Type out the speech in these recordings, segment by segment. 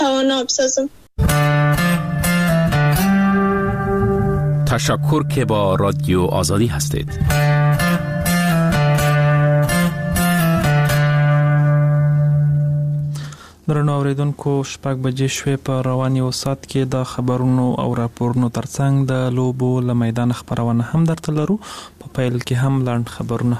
توانا بسازم. تشکر که با رادیو آزادی هستید. درنو اوریدونکو شپږ بجې شوې په رواني وسات کې د خبرونو او راپورونو ترڅنګ د لوبو له میدان خبرونه هم درته لرو. په پیل کې هم لاند خبرونه.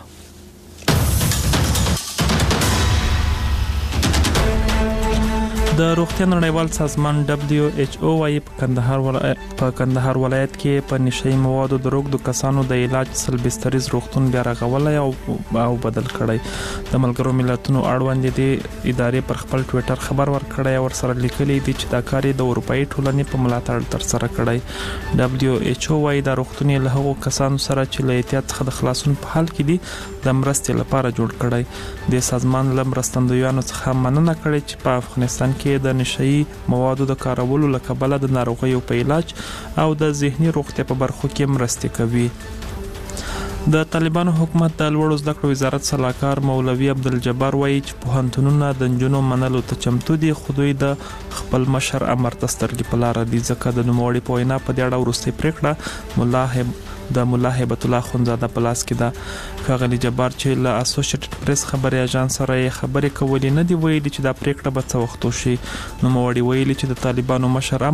د روغتیا نړیوال سازمان WHO وايي په کندهار ولایت کې په نشئی موادو د روغ د کسانو د علاج سلبستریز روغتون بیا رغولای او بدل کړی. د ملګرو ملتونو اړوند دي ادارې پر خپل ټوئیټر خبر ورکړی او سره لیکلي دي چې دا کار د اروپאי ټولنې په ملاتړ تر سره کړی. WHO وايي د روغتون له هغو کسانو سره چې له احتیاط څخه د خلاصون په حال کې دي د مرستې لپاره جوړ کړی. د سازمان لمرستندویانو څخه مننه کړې چې په افغانستان کې د نشئی موادو د کارولو لکبله د ناروغیو په علاج او د ذهني روغتیا په برخو کې مرستې کوي. د طالبانو حکومت د لوړو زده کړو وزارت سلاکار مولوي عبدالجبار وایي چې پوهنتونونه د نجونو منلو ته چمتو دي، خو دوی د خپل مشر امر ته سترګې په لار دي، ځکه د نوموړي په وینا په دې اړه وروستۍ پریکړه د مولا هیبت الله خونزاده په لاس کې ده. ښاغلي جبار چې له اسوسییټډ پریس خبري اژانس سره خبرې کولې نه دی ویلي چې دا پریکړه به څه وخت وشي. نوموړي ویلي چې د طالبانو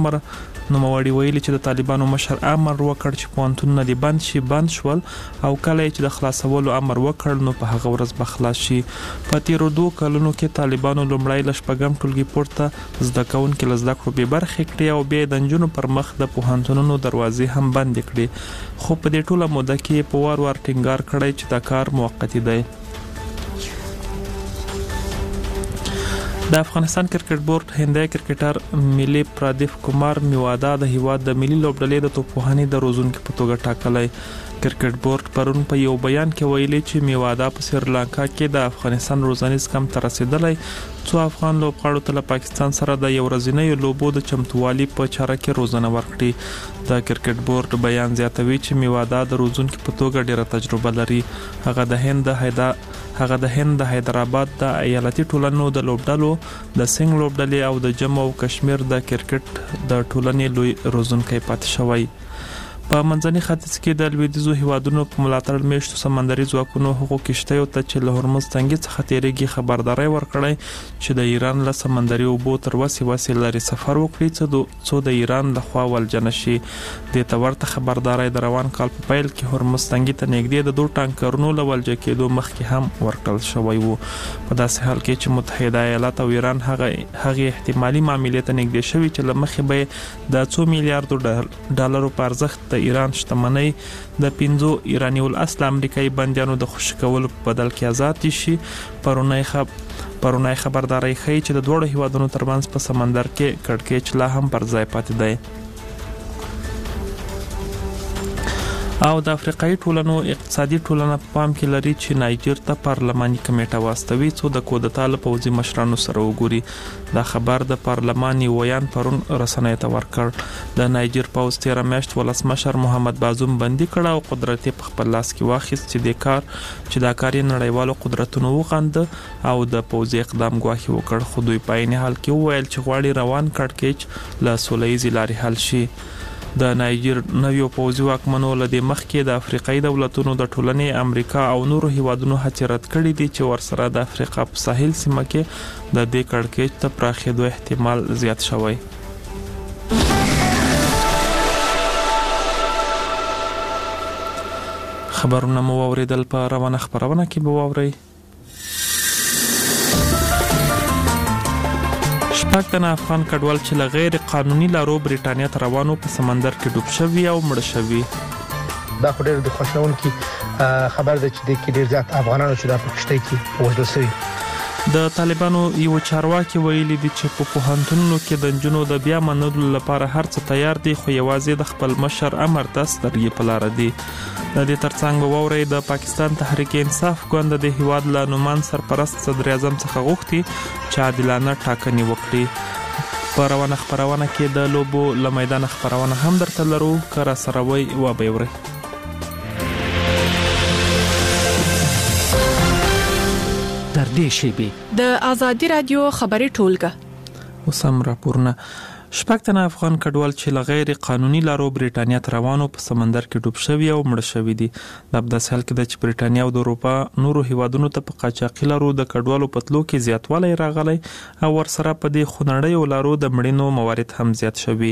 مشر امر وکړ چې پوهنتونونه دې بند شي، بند شول او کله چې د خلاصولو امر وکړ نو په هغه ورځ به خلاص شي. په تیرو 2 کلونو کې طالبانو لومړی ل شپږم ټولګي پورته زده کوونکو له زده کړو به برخې کړې او بیا د نجونو پر مخ د پوهنتونونو دروازې هم بند کړې، خو په دې ټوله موده کې په وار ټینګار کړی چې دا کار موقتی دی. د افغانستان کرکټ بورډ هندای کرکټر ملي پرادیپ کومار میوادا د هیواد د ملي لوبډلې د توپوهنې د روزونکو په توګه ټاکلی. کرکټ بورډ پرون په یو بیان کې ویلي چې میوادا په سریلانکا کې د افغانستان روزنیز کم ته رسیدلی، څو افغان لوبغاړو ته له پاکستان سره د یو ورځنیو لوبو د چمتووالي په چاره کې روزنه ورکړي. د کرکټ بورډ بیان زیاتوي چې میوادا د روزونکو په توګه ډیره تجربه لري. هغه د هند د حیدرآباد د ایالتي ټولنو د لوبډلو د سنگ لوبډلې او د جموں او کشمیر د کرکټ د ټولنې لوی روزونکي پاتې شوی. په منځني ختیځ کې د لویدیځو هیوادونو په ملاتړ میشتو سمندري ځواکونو هغو کشتیو ته چې له هرمز تنګي څخه تیریږي خبرداري ورکړی چې د ایران له سمندري اوبو تر وسې لري سفر وکړي څو د ایران له خوا ولجنه شي. د تورته خبرداري د روان کال په پیل کې هرمز تنګي ته نږدې د 2 ټانکرونو له ولجه کېدو مخکې هم ورکړل شوی وو. په داسې حال کې چې متحده ایالات او ایران هغه احتمالي معاملې ته نږدې شوی چې لمخې به د 2 میلیارډ ډالرو په ارزښت د ایران شتمنۍ د 5 ایرانی الاصل امریکایي بندیانو د خوشی کولو په بدل کې آزاد شي. پرونای خبرداري ښیي چې د دوه هیوادونو ترمنځ په سمندر کې کړکېچ لا هم پر ځای پاتې دی. او د افریقایي ټولنو اقتصادي ټولنه په پام کې لري چې نایجر ته پارلماني کمیټه واستوي څو د کودتا له پوځي مشرانو سره وګوري. دا خبر د پارلماني ویان پرون رسنیو ته ورکړ. د نایجر پوځ 13 میاشت ولسمشر محمد بازوم بندي کړ او قدرت په خپل لاس کې واخیست چې دا کار نړیوالو قدرتونو وغند او د پوځي اقدام غواخي وکړ، خو دوی په عین حال کې وویل چې غواړي روان کړکېچ له سوله‌ییزې لارې حل شي. د نایجر نویو پوځي واکمنو له دې مخکې د افریقایي دولتونو د ټولنې امریکا او نورو هیوادونو هڅې رد کړې دي چې ورسره د افریقا په ساحل سیمه کې د دې کړکېچ ته پراخېدو احتمال زیات شوی. خبرونه مو اوریدل په روانه خبرونه کې به واورئ. شپږ تنه افغان کډوال چې له غیر قانوني لارو بریټانیا ته روانو په سمندر کې ډوب شوي او مړ شوي. دا خو ډېر د خوشاونکي خبر ده چې د کې ډېر زیات افغانانو چې د پکشته کې وژل شوي. د طالبانو یو چارواکي ویلي دي چې په پوهنتونونو کې د نجونو د بیا منلو لپاره هر څه تیار دي، خو یوازې د خپل مشر امر ته سترګې په لار دي. د دې ترڅنګ ووري د پاکستان تحریک انصاف ګوند د هیواد له نومان سرپرست صدر اعظم څخه غوښتي چې عادلانه ټاکنې وکړي. په روانه خبرونه کې د لوبو له میدان خبرونه هم درته لرو، کار سره وي و به وري. در دې شیبه د ازادي رادیو خبري ټولګه وسم راپورونه شپږ تنه افغان کډوال چې لغیر قانوني لارو بریټانیا ته روانو په سمندر کې ډوب شوي او مړ شوي دي. د داسې حال کې د چې بریټانیا او د اروپا نورو هیوادونو ته په قاچاقي لارو د کډوالو په تلو کې زیاتوالی راغلی او ورسره په دې خونړیو لارو د مړینو موارد هم زیات شوي.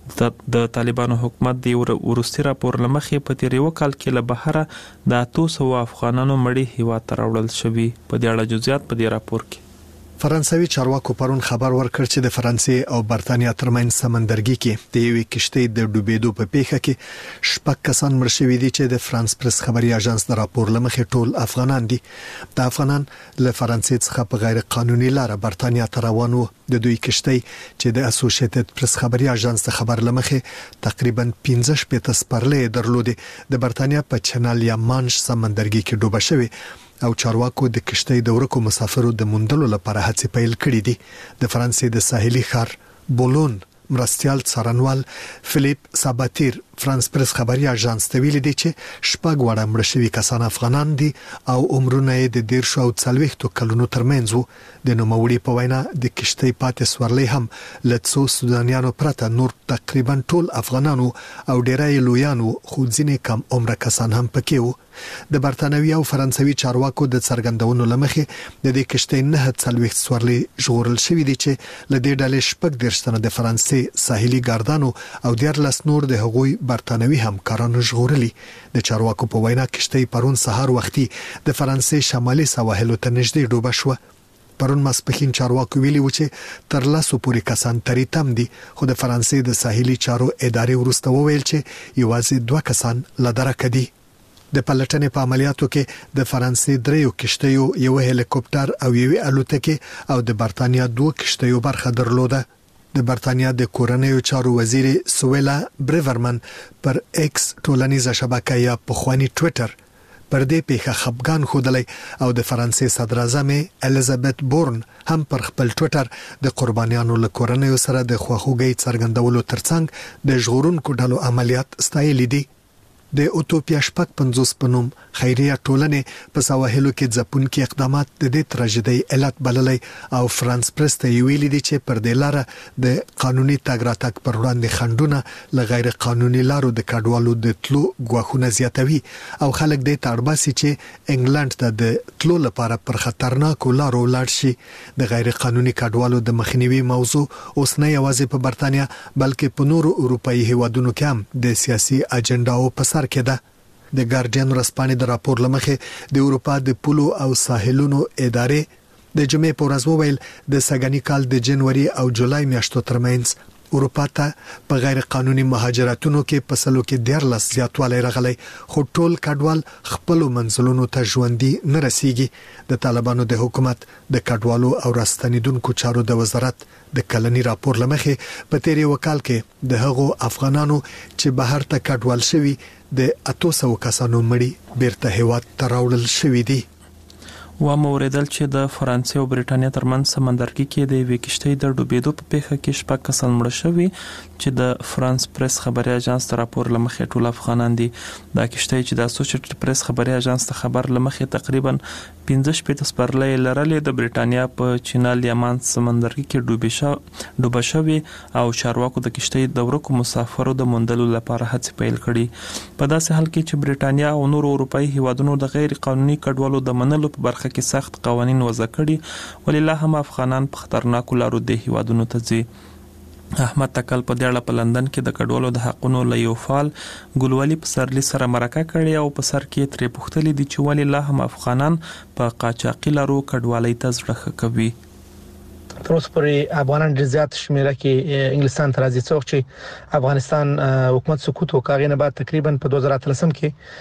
د طالبانو حکومت د ورستي راپور لمخې په تیر یو کال کې له بهره د 200 افغانانو مړي هیواد ته راوړل شوي. په دې اړه جزئیات په دې راپور کې. فرانسوي چارواکو پرون خبر ورکړ چې د فرانسې او برتانیا ترمنځ سمندرګي کې د یوې کشتۍ د ډوبېدو په پیښه کې شپږ کسان مړ شوي دي چې د فرانس پریس خبري اژانس د راپور لمخې ټول افغانان دي. د افغانان له فرانسې څخه په غیر قانوني لار برتانیا ته روان وو. د دوی کشتۍ چې د اسوسییټډ پریس خبري اژانس د خبر لمخې تقریبا 15 سپرلې درلودې د برتانیا په چنل یا مانش سمندرګي کې ډوبه شوې او چارواکو د کشتۍ د ورکو مسافرو د موندلو لپاره هڅې پیل کړې دي. د فرانسې د ساحلي ښار بولون مرستيال څارنوال فلیپ ساباتیر فرانس پریس خبري اژانس ته ویلي دي چې شپږ وړه مړ شوي کسان افغانان دي او عمرونه یې د 10 او 40 کلونو ترمنځ وو. د نوموړي په وینا د کشتۍ پاتې سورلۍ هم له څو سودانیانو پرته نور تقریبا ټول افغانانو او ډیری لویانو خو ځینې کم عمر کسان هم پکې وو. د برتانوي او فرانسوي چارواکو د څرګندونو لمخې د دې کشتۍ 9 سورلۍ ژغورل شوې دي چې له دې ډلې شپږ درشتنه د فرانسې ساحلي ګاردانو او 14 نور د هغوی برتانوي همکارانو ژغورلي. د چارواکو په وینا کشتۍ پرون سهار وختي د فرانسې شمالي سواحلو ته نږدې ډوبه شوه. پرون ماسپښین چارواکو ویلي و چې تر 100 پورې کسان تریتم دي، خو د فرانسې د ساحلي چارو ادارې وروسته وویل چې یوازې 2 کسان لدرکه دي. د پلټنې په عملیاتو کې د فرانسې 3 کشتیو، یو هلیکوپټر او یو الوتکه او د برتانیا 2 کشتیو برخه درلوده. د برتانیا د کورنیو چارو وزیر سویلا بریورمن پر ایکس ټولنیزه شبکه یا پخوانی ټوئیټر پر دې پیښه خپګان خوده او د فرانسې صدر اعظم الیزابت بورن هم پر خپل ټوئیټر د قربانیانو له کورنیو سره د خواخوږۍ څرګندولو ترڅنګ د ژغورونکو ډلو عملیات ستایلي دي. د اوتوپیا شپږ 50 په نوم خیریه ټولنې په سواحلو کې ځپونکي اقدامات د دې تراژیدۍ علت بللی او فرانس پریس ته ویلي دي چې پر دې لار د قانوني تګ راتګ پر وړاندې خنډونه له غیر قانوني لارو د کډوالو د تلو غواخونه زیاتوي او خلک دې تړباسي چې انګلند ته د تلو لپاره پر خطرناکو لارو لاړ شي. د غیر قانوني کډوالو د مخنیوي موضوع اوس نه یوازې په برتانیا بلکې په نورو اروپایي هیوادونو کې هم د سیاسي اجنډاو په کېده. د ګارډین ورځپاڼې د راپور لمخې د اروپا د پولو او ساحلونو ادارې د جمعې په ورځ وویل د سګنی کال د جنوري او جولای میاشتو ترمنځ اروپا ته په غیر قانوني مهاجرتونو کې په سلو کې 14 زیاتوالی راغلی، خو ټول کډوال خپل منځلونو ته ژوندي نه رسیږي. د طالبانو د حکومت د کډوالو او راستنیدونکو چارو د وزارت د کلنی راپور لمخې په تیر یو کال کې د هغو افغانانو چې بهر ته کډوال شوي د 800 کسانو مړي بیرته هیواد ته راوړل شوي دي. و موریدل چې د فرانسې او بریټانیا ترمنځ سمندرګي کې د یوې کشتۍ د ډوبېدو په پیښه کې شپږ کسان مړه شوي چې د فرانس پریس خبري اژانس ته راپور لمخې ټول افغانان دي. دا کشتۍ چې د اسوسییټډ پریس خبري اژانس ته خبر لمخې تقریبا 15 سپرلۍ لرلې د بریټانیا په چینل یمان سمندرګي کې ډوبه شوي او چارواکو د کشتۍ د ورکو مسافرو د موندلو لپاره هڅې پیل کړي. په داسې حال کې چې بریټانیا او نورو اروپایي هیوادونو د غیر قانوني کډوالو د منلو په برخه کې سخت قوانين وضع کړي، ولله هم افغانان په خطرناکو لارو د هیوادونو ته ځي. احمد تکل په دېړه په لندن کې د کډوالو د حقونو له یو فعال ګلوالي پسرلی سره مرکه کړې او په سر کې ترې پوښتلې دي چې ولله هم افغانان په قاچاقي لارو کډوالۍ ته زړه کوي. تر اوسه پورې افغانان ډېر زیات شمیره کې انګلستان ته راځي، څوک چې افغانستان حکومت سقوط وکړي نه بعد تقریبا په 2013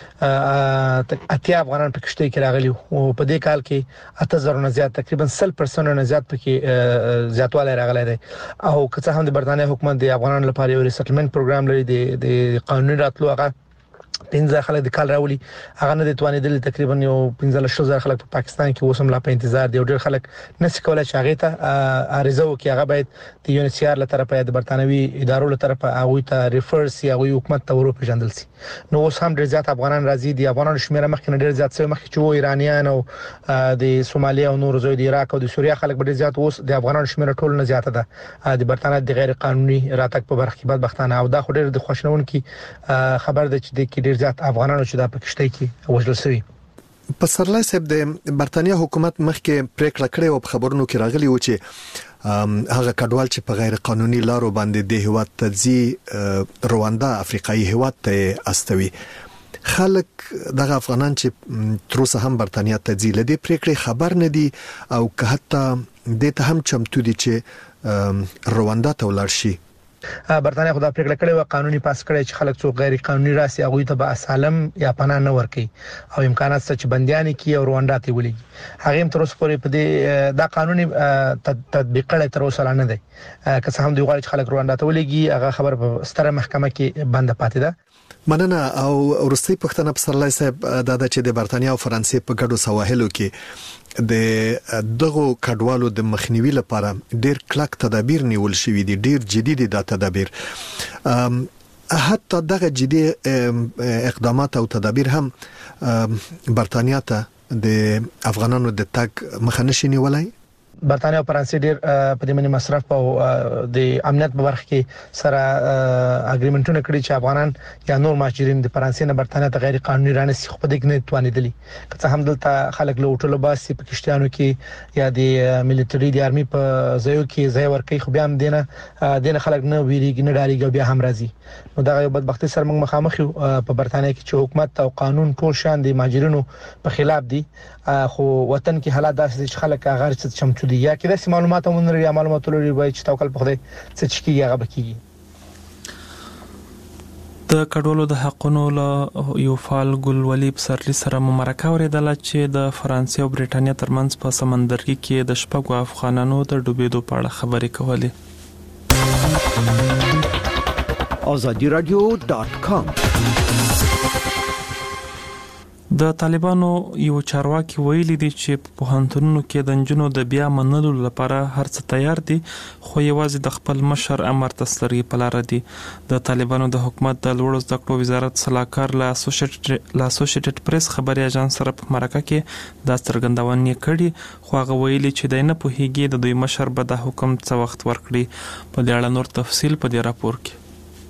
کې 80 افغانان په کشتۍ کې راغلي او په دې کال کې 8000 نه زیات تقریبا 100% نه زیات پکې زیاتوالی راغلی دی. او که څه هم د برتانیې حکومت د افغانانو لپاره یو ریسټلمنت پروګرام لري د قانوني راتلو هغه 15 خلک د کال راولي هغه نه د توانیدل تقریبا یو 15,000 خلک په پاکستان کې اوسم لا په انتظار دي او ډېر خلک نشي کولای چې هغه ته عریضه وکړي هغه باید د UNHCR له طرفه یا د برتانوي ادارو له طرفه هغه ته ریفرس یا حکومت ته ورو پیژندل شي نو اوس هم ډېر زیات افغانان راځي دي افغانانو شمیره مخکې ډېر زیات شوی مخکې چې ایرانیان او د سومالیا او نور زوی د عراق او د سوریه خلک ډېر زیات اوس د افغانانو شمیره ټول نه زیاته ده د برتانیې د غیر قانوني راتګ په برخه کې بدبختانه او دا خو ډېر د خوشنونکي خبر ده چې د کې ډېر زیات افغانانو چې د پکشته کې وژل شوی په سرلای صاحب د برتانیا حکومت مخکې پریکړه کړې او په خبرونو کې راغلی و چې هغه کډوال چې په غیر قانوني لارو باندې د هیواد ته ځي رواندا افریقایي هیواد ته استوي خلک دغه افغانان چې تر اوسه هم برتانیا ته ځي لدی پریکړه خبر نه دي او که حتی د ته هم چمتو دي چې رواندا ته ولاړ شي برتانیا خو دا پریکړه کړې و قانوني پاس کړی چې خلک څو غیر قانوني راسي هغه ته به اسالم یا پناه نه ورکي او امکانات څه چې بنديان کی او رواندا ته ولېږي هغه هم تر اوسه پورې په دې دا قانوني تطبیق کړی تر اوسه نه دی که څه هم دی غواړي چې خلک رواندا ته ولېږي هغه خبر په ستره محکمه کې بند پاتې ده مننه او ورستي پښتنه په سرلای صاحب دا چې د برتانیا او فرانسې په ګډو سواحلو کې د دغه کډوالو د مخنیوي لپاره ډېر کلک تدابیر نیول شوې دي ډېر جدي دي دا تدابیر حتی دغه جدي اقدامات او تدابیر هم برتانیا ته د افغانانو د تګ مخه نشي نیولای برتانیا او فرانسې ډېر په دې باندې مصرف او د امنیت په برخه کې سره اګریمنټونه کړی چې افغانان یا نور مهاجرین د فرانسې نه برتانیا ته غیر قانوني رانسي خو په دې کې نه توانیدلی که څه هم دلته خلک له هوټلو باسي په کشتیانو کې یا د ملټری د ارمي په ځایو کې ځای ورکي خو بیا هم دینه خلک نه ویریږي نه ډاریږي بیا هم راځي نو دا یو بدبختی سره موږ مخامخ یو په برتانیا کې چې حکومت او قانون ټول شان د مهاجرینو په خلاف دي خو وطن کې حالات داسې چې خلک هغه څه چمچو دي یا کله چې معلومات مونږ یا معلومات لري وای چې توکل په خدای څه چې کیږي هغه بکیږي د کډوالو د حقونو له یو فعال ګلولي پسرلی سره مرکه اوریدله چې د فرانسې او برېټانیا ترمنځ په سمندرګي کې د شپږو افغانانو د ډوبېدو په اړه خبرې کولې azadiradio.com د طالبانو یو چارواکي ویلي دي چې په پوهنتونونو کې د نجونو د بیا منلو لپاره هر څه تیار دي خو یوازې د خپل مشر امر تسلري په لار دي د طالبانو د حکومت د لوړو زده کړو وزارت صلاحکار لا اسوسییټډ پریس خبري اژانس سره په مرکه کې د څرګندونې کړي خو هغه ویلي چې د نه په هیګي د دوی مشر به د حکم څه وخت ورکړي په دې اړه نور تفصیل په دې راپور کې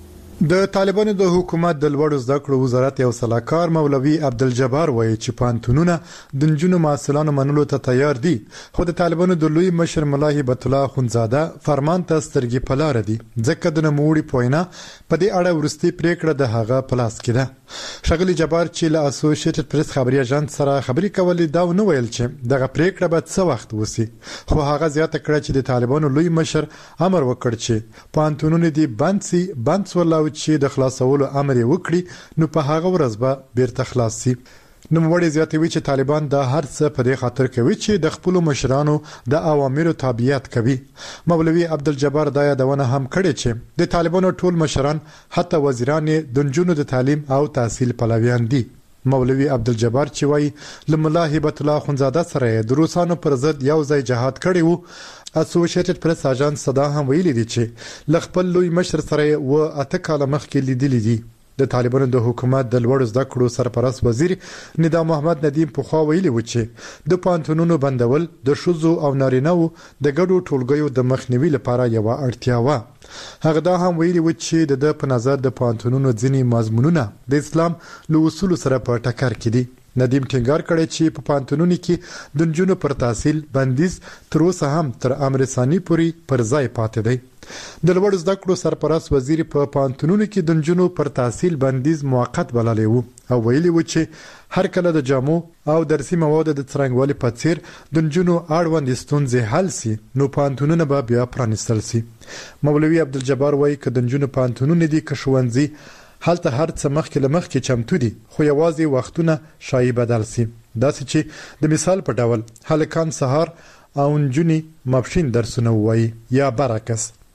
د طالبانو د حکومت د لوړو زده کړو وزارت یو صلاحکار مولوي عبدالجبار وایي چې پانتونونه د نجونو محصلانو منلو ته تیار دي خو د طالبانو د لوی مشر ملا هبت الله خونزاده فرمان ته سترګې په لار دي ځکه د نوموړي پوینا په دې اړه ورستي پریکړه د هغه پلاس کې ده شغلی جبار چې له اسوسییټډ پریس خبري اژانس سره خبري کولې دا نو ویل چې دغه پریکړه به څه وخت وسی خو هغه زیاته کړه چې د طالبانو لوی مشر امر وکړ چې پانتونونه دي بند ولاو چې د خلاصولو امر وکړي نو په هغه ورځ به بیرته خلاص شي نو وړي زیاتوي چې طالبان د هر څه په دې خاطر کوي چې د خپل مشرانو د اوامرو تابعیت کوي مولوي عبدالجبار دا یادونه هم کړې چې د طالبانو ټول مشران حتی وزیران د نجونو د تعلیم او تحصیل پلویان دي مولوي عبدالجبار چې وایي لملا هبت الله خونزاده سره د روسانو پر ضد یو ځای جهاد کړی وو اسوسییټډ پریس اژانس صدا هم ویلي دي چې لخپل لوی مشر سره و اته کاله مخکې لیدلې دي د طالبانو د حکومت د لوړ زده کړو سرپرست وزیر ندا محمد ندیم په خوا ویلي و چې د پانتونونو بندول د شوزو او نارینهو د ګډو ټولګیو د مخنیوي لپاره یو اړتیا و هغه دا هم ویلي و چې د په نظر د پانتونونو ځینی مضمونونه د اسلام له اصول سره په ټکر کې دي ندیم ټینګار کړی چې په پانتونونو کې د نجونو پر تحصیل بندیز تر اوسه هم تر امر ثاني پورې پر ځای پاتې دی د لوړ زده کړو سرپرست وزیر په پانتونونو کې د نجونو پر تحصیل بندیز موقت بللی وو او ویلي و چې هر کله د جامو او درسي موادو د څرنګوالي په څیر د نجونو اړوند ستونزې حل سي نو پانتونونه به بیا پرانیستل سي مولوي عبدالجبار وایي چې د نجونو پانتونونه دي که ښوونځي حالت هر څه مخکې چمتو دي خو یوازې وختونه شایي بدل سي داسې چې د مثال په ډول هلکان سهار او نجونې ماپښین درسونه وایي یا برعکس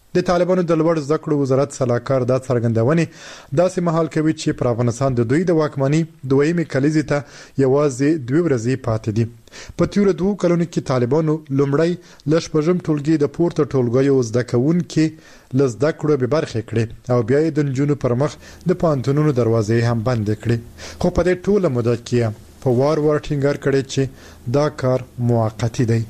د طالبانو د لوړ زده کړو وزارت سلاکار دا څرګندونه داسې مهال کوي چې پر افغانستان د دوی د واکمنۍ دویمه کلیزې ته یوازې 2 ورځې پاتې دي. په تیر 2 کلونو کې طالبانو لومړی لشپږم ټولګي د پورته ټولګیو زده کوونکو لزده کړو به برخه کړې او بیا د نجونو پر مخ د پانتونونو دروازې هم بند کړې. خو په دې ټوله موده کې په وار ټینګار کړي چې دا کار موقتی دی.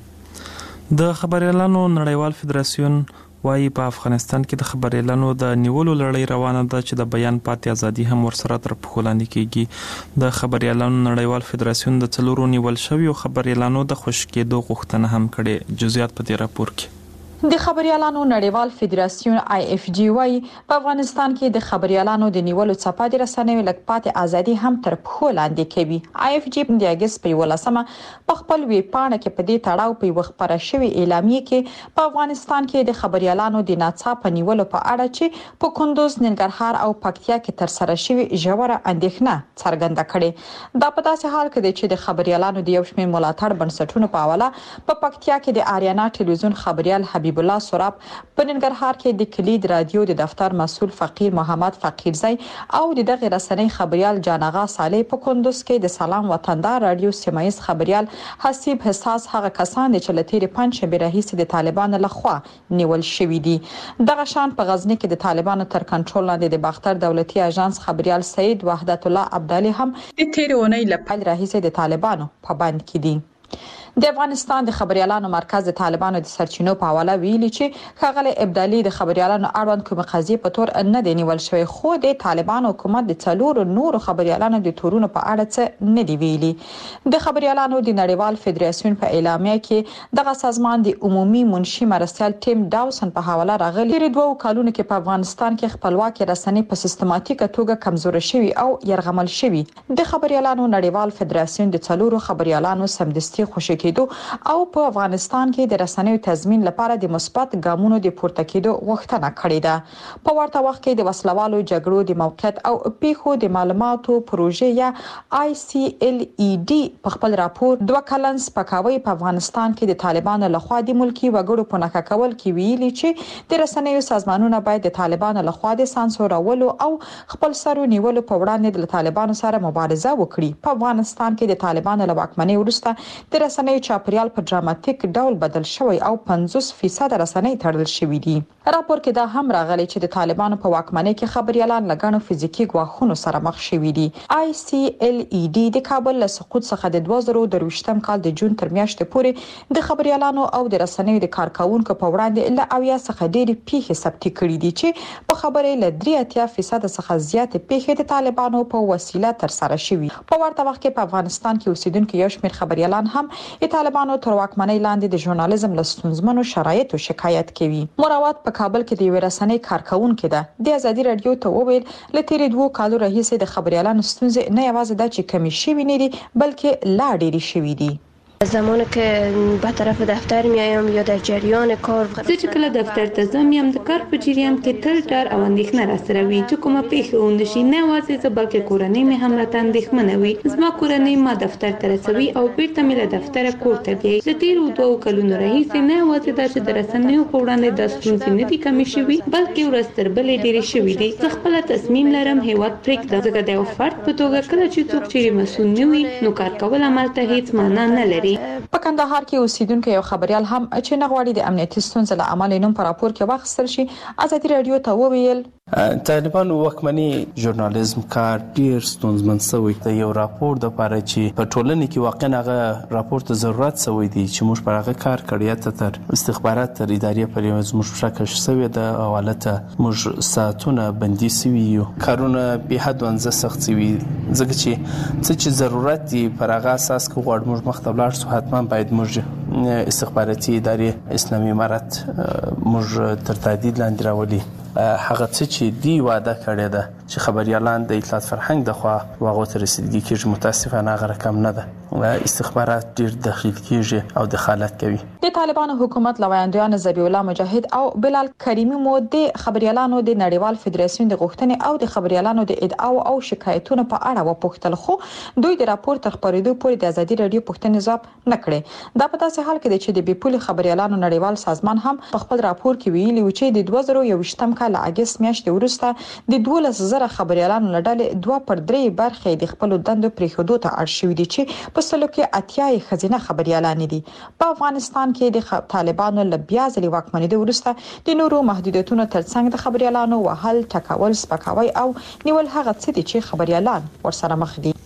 د خبريالانو نړیوال فدراسیون وايي په افغانستان کې د خبريالانو د نیولو لړۍ روانه ده چې د بیان پاتې ازادي هم ورسره تر پښو لاندې کیږي. د خبريالانو نړیوال فدراسیون د څلورو نیول شویو خبريالانو د خوشی کېدو غوښتنه هم کړې. جزئیات په دې راپور کې. د خبريالانو نړیوال فدراسیون IFG وايي په افغانستان کې د خبريالانو د نیولو څخه د رسنیو لګپاتې ازادي هم تر پښو لاندې کوي. IFG د اگست په 18 په خپل وی پاڼه کې په دې تړاو په وخت پر شوی اعلامیه کې په افغانستان کې د خبريالانو د ناڅاپه نیولو په اړه چې په کندوز، ننګرهار او پکتیا کې تر سره شوی ژوره اندېښنه څرګنده کړې. دا په داسې حال کې چې د خبريالانو د یو شمېر ملاتړ بنسټونو په حواله په پکتیا کې د آریانا ټلویزیون خبريال حبیب الله سراب، په ننګرهار کې د کلید رادیو د دفتر مسؤل فقیر محمد فقیرزی او د دغه رسنۍ خبريال جانغا صالح، په کندوز کې د سلام وطندار رادیو سیمایز خبريال حسیب حساس هغه کسان چې لتیر پنځشنبه راهیسې د طالبانو لخوا نیول شوی دي. دغه شان په غزنی کې د طالبانو تر کنټرول لاندې د باختر دولتي اژانس خبريال سید وحدت الله عبدالي هم د تیر اونۍ لپاره راهیسې د طالبانو په بند کې دي. د افغانستان د خبريالانو مرکز د طالبانو د سرچینو په حواله ویلي چې خغل ابدالي د خبريالانو اړوند کوم قضیه په تور نه دی نیول شوی، خو د طالبانو حکومت د څلورو نورو خبريالانو د تورونو په اړه څه نه دی ویلي. د خبريالانو د نړیوال فدراسیون په اعلامیه کې دغه سازمان د عمومي منشي مرستيال ټیم داوسن په حواله راغلي تیر 2 کلونو کې په افغانستان کې خپلواکي رسنۍ په سیستماتیکه توګه کمزوري شوی او يرغمل شوی. د خبريالانو نړیوال فدراسیون د څلورو خبريالانو سمدستي خوشی او په افغانستان کې د رسنیو تضمین لپاره د مثبت ګامونو د پورته کېدو غوښتنه کړې ده. په ورته وخت کې د وسلوالو جګړو د موقعیت او پیښو د معلوماتو پروژې یا ICLED په خپل راپور 2 کلن سپکاوی په افغانستان کې د طالبانو لخوا د ملکی وګړو په ناکه کول کې ویلي چې د رسنیو سازمانونه باید د طالبانو لخوا د سانسورولو او خپل سرو نیولو په وړاندې د طالبانو سره مبارزه وکړي. په افغانستان کې د طالبانو له واکمنۍ وروسته د رسنیو چاپریال په ډراماتیک ډول بدل شوی او 50% رسنۍ تړل شوې دي. راپور کې دا هم راغلی چې د طالبانو په واکمنۍ کې خبريالان لګڼو فزیکی ګواښونو سره مخ شوي دي. ICLED د کابل له سقوط څخه د 2023م کال د جون تر میاشتې پورې د خبريالانو او د رسنیو د کارکونکو په وړاندې له 80 څخه ډېری پیښې ثبت کړي دي چې په خبرې له 83% څخه زیات پیښې د طالبانو په وسیله تر سره شوي. په ورته وخت کې په افغانستان کې اوسیدونکو یو شمېر خبريالان هم د طالبانو تر واکمنۍ لاندې د ژورنالیزم له ستونزمنو شرایطو شکایت کوي. مروت په کابل کې د رسنۍ کارکونکو ده د ازادي رادیو ته وویل لتیر 2 کالو راهیسې د خبريالانو ستونزې نه یوازې د چې کمی شوي نه دي بلکې لا ډېری شوي دي. زمانی که به طرف دفتر میایم یا در جریان کار زه چې کله دفتر ته ځم یم د کار په جریان کې تل ډار او اندېښنه راسره وي چې کومه پیښه وند شي، نه یوازې زه بلکې کورنۍ مې هم راته اندېښمنه وي. زما کورنۍ ما دفتر ته رسوي او بیرته مې له دفتره کور ته بیایي. د تیرو 2 کلونو راهیسې نه یوازې دا چې د رسنیو په وړاندې د ستونزې نه دي کمې شوي بلکې ورځ تر بلې ډېرې شوي دي. زه خپل تصمیم لرم هیواد پرېږدم ځکه د یو فرد په توګه کله چې څوک چیرې مسؤل نه وي نو کار کول عملته هیڅ معنا نه لري. په کندهار کې اوسیدونکو یو خبريال هم چې نغواړي د امنیتي ستونزې له امله نوم په راپور کې واخیستل شي ازادي رادیو ته وویل طالبانو واکمني ژورنالیزم کار ډیر ستونزمن شوی. د یو راپور د لپاره چې په ټولنه کې واقعا هغه راپور ته ضرورت شوی دی چې موږ پر هغه کار کړی تر استخبارات تر ادارې پرې موږ شکه شوی د حوالته موږ ساعتونه بندي شوی یو کارونه به حد وانزه سخت شوی ځکه چې ضرورت دی پر هغه اساس کې غواړو موږ مختبلار سو حتما باید موږ استخباراتي ادارې اسلامي امارت موږ تر تهدید لاندې راولي. هغه څه چې دی وعده کړی ده چې خبريالان د اطلاعات فرهنګ د خوا واغو ته رسیدګي کېږي متاسفانه هغه رقم نه ده. استخبارات ډیر دخیل کېږي او دخالت کوي. د طالبانو حکومت لویاندویان ذبیح الله مجاهد او بلال کریمی مو د خبريالانو د نړیوال فدراسیون د غوښتنې او د خبريالانو د ادعا او شکایتونو په اړه وپوښتل خو دوی د راپور تر خبرېدو پورې د ازادي رادیو پوښتنې ځواب نه کړي. دا په داسې حال کې دی چې د بیپول خبريالانو نړیوال سازمان هم په خپل راپور کې ویلي و چې د 2021م کال اگست میاشتې وروسته د 12,000 خبريالانو لړل 2/3 برخې د خپل دندو پریښودو ته اړ شوې دي چې په سلو کې اتیا خزینه خبريالان دي. په افغانستان کې د طالبانو له بیا ځلې واکمنۍ وروسته د نورو محدودیتونو ترڅنګ د خبريالانو وهل ټکول سپکاوي او نیول هغه څه دي چې خبريالان ورسره مخ دي.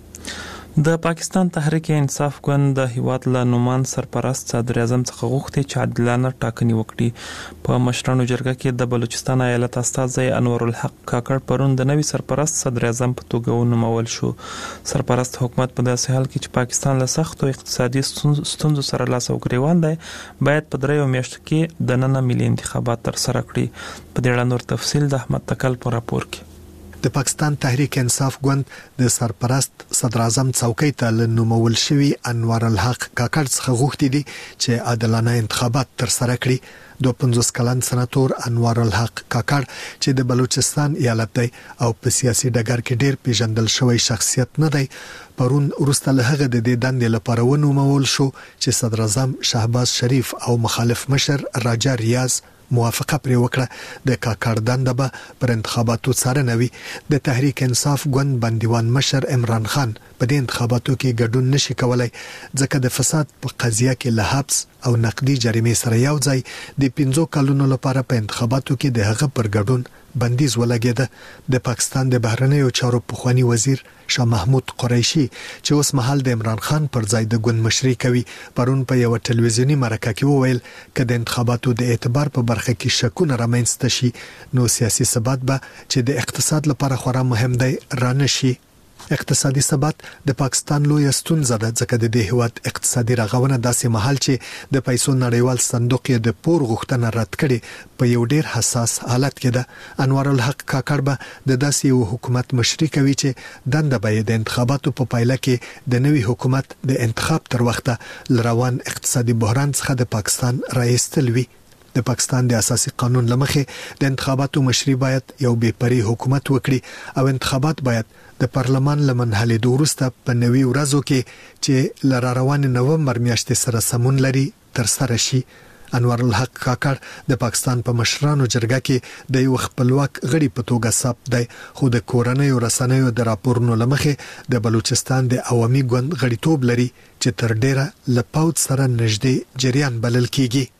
د پاکستان تحریک انصاف ګوند د هیواد له نومان سرپرست صدر اعظم څخه غوښتي چې عادلانه ټاکنې وکړي. په مشرانو جرګه کې د بلوچستان ایالت استازي انور الحق کاکړ پرون د نوي سرپرست صدر اعظم په توګه ونومول شو. سرپرست حکومت په داسې حال کې چې پاکستان له سختو اقتصادي ستونزو سره لاس او ګریوان دی باید په 3 میاشتو کې د نن ملي انتخابات تر سره کړي. په دې اړه نور تفصیل د احمد تکل په راپور کې. د پاکستان تحریک انصاف ګوند د سرپرست صدر اعظم څوکۍ ته نومول شوی انور الحق کاکړ څخه غوښتي دي چې عادلانه انتخابات تر سره کړي. 52 کلن سناتور انور الحق کاکړ چې د بلوچستان ایالت دی او په سیاسي ډګر کې ډیر پیژندل شوی شخصیت نه دی پرون وروسته له هغه د دې دندې لپاره ونومول شو چې صدر اعظم شهباز شریف او مخالف مشر راجا ریاض موافقه پرې وکړه. د کاکړ دنده به پر انتخاباتو څارنه وي. د تحریک انصاف ګوند بندیوان مشر عمران خان په دې انتخاباتو کې ګډون نشي کولای ځکه د فساد په قضیه کې له حبس او نقدي جریمې سره یو ځای د 15 کلونو لپاره په انتخاباتو کې د هغه پر ګډون بندیز ولګېده. د پاکستان د بهرنیو چارو پخوانی وزیر شاه محمود قریشي چې اوس مهال د عمران خان پر ځای د ګوند مشري کوي پرون په یو ټلویزیونی مرکه کې وویل چې د انتخاباتو د اعتبار په برخه کې شکونه رامنځته شي نو سیاسي ثبات به چې د اقتصاد لپاره خورا مهم دی رانشي. اقتصادي ثبات د پاکستان لوی ستونزه ده ځکه د دې هیواد اقتصادي رغونه داسې مهال چې د پیسو نړیوال صندوق یې د پور غوښتنه رد کړي په یو ډیر حساس حالت کې ده. انور الحق کاکړ به د داسې یو حکومت مشري کوي چې دنده به د انتخاباتو په پایله کې د نوي حکومت د انتخاب تر وخته روان اقتصادي بحران څخه د پاکستان راایستل وي. د پاکستان د اساسي قانون لمخې د انتخاباتو مشري باید یو بې پرې حکومت وکړي او انتخابات باید د پارلمان لمنحلې وروسته په نوي ورځو کې چې لاره روان نومبر میاشتې سره سمون لري تر سره شي. انور الحق کاکړ د پاکستان په مشرانو جرګه کې د یو خپلواک غړي په توګه ثبت دی خو د کورنۍ رسنیو د راپورونو لمخې د بلوچستان د عوامي ګوند غړیتوب لري چې تر ډیره لپاوت سره نږدې جریان بلل کیږي.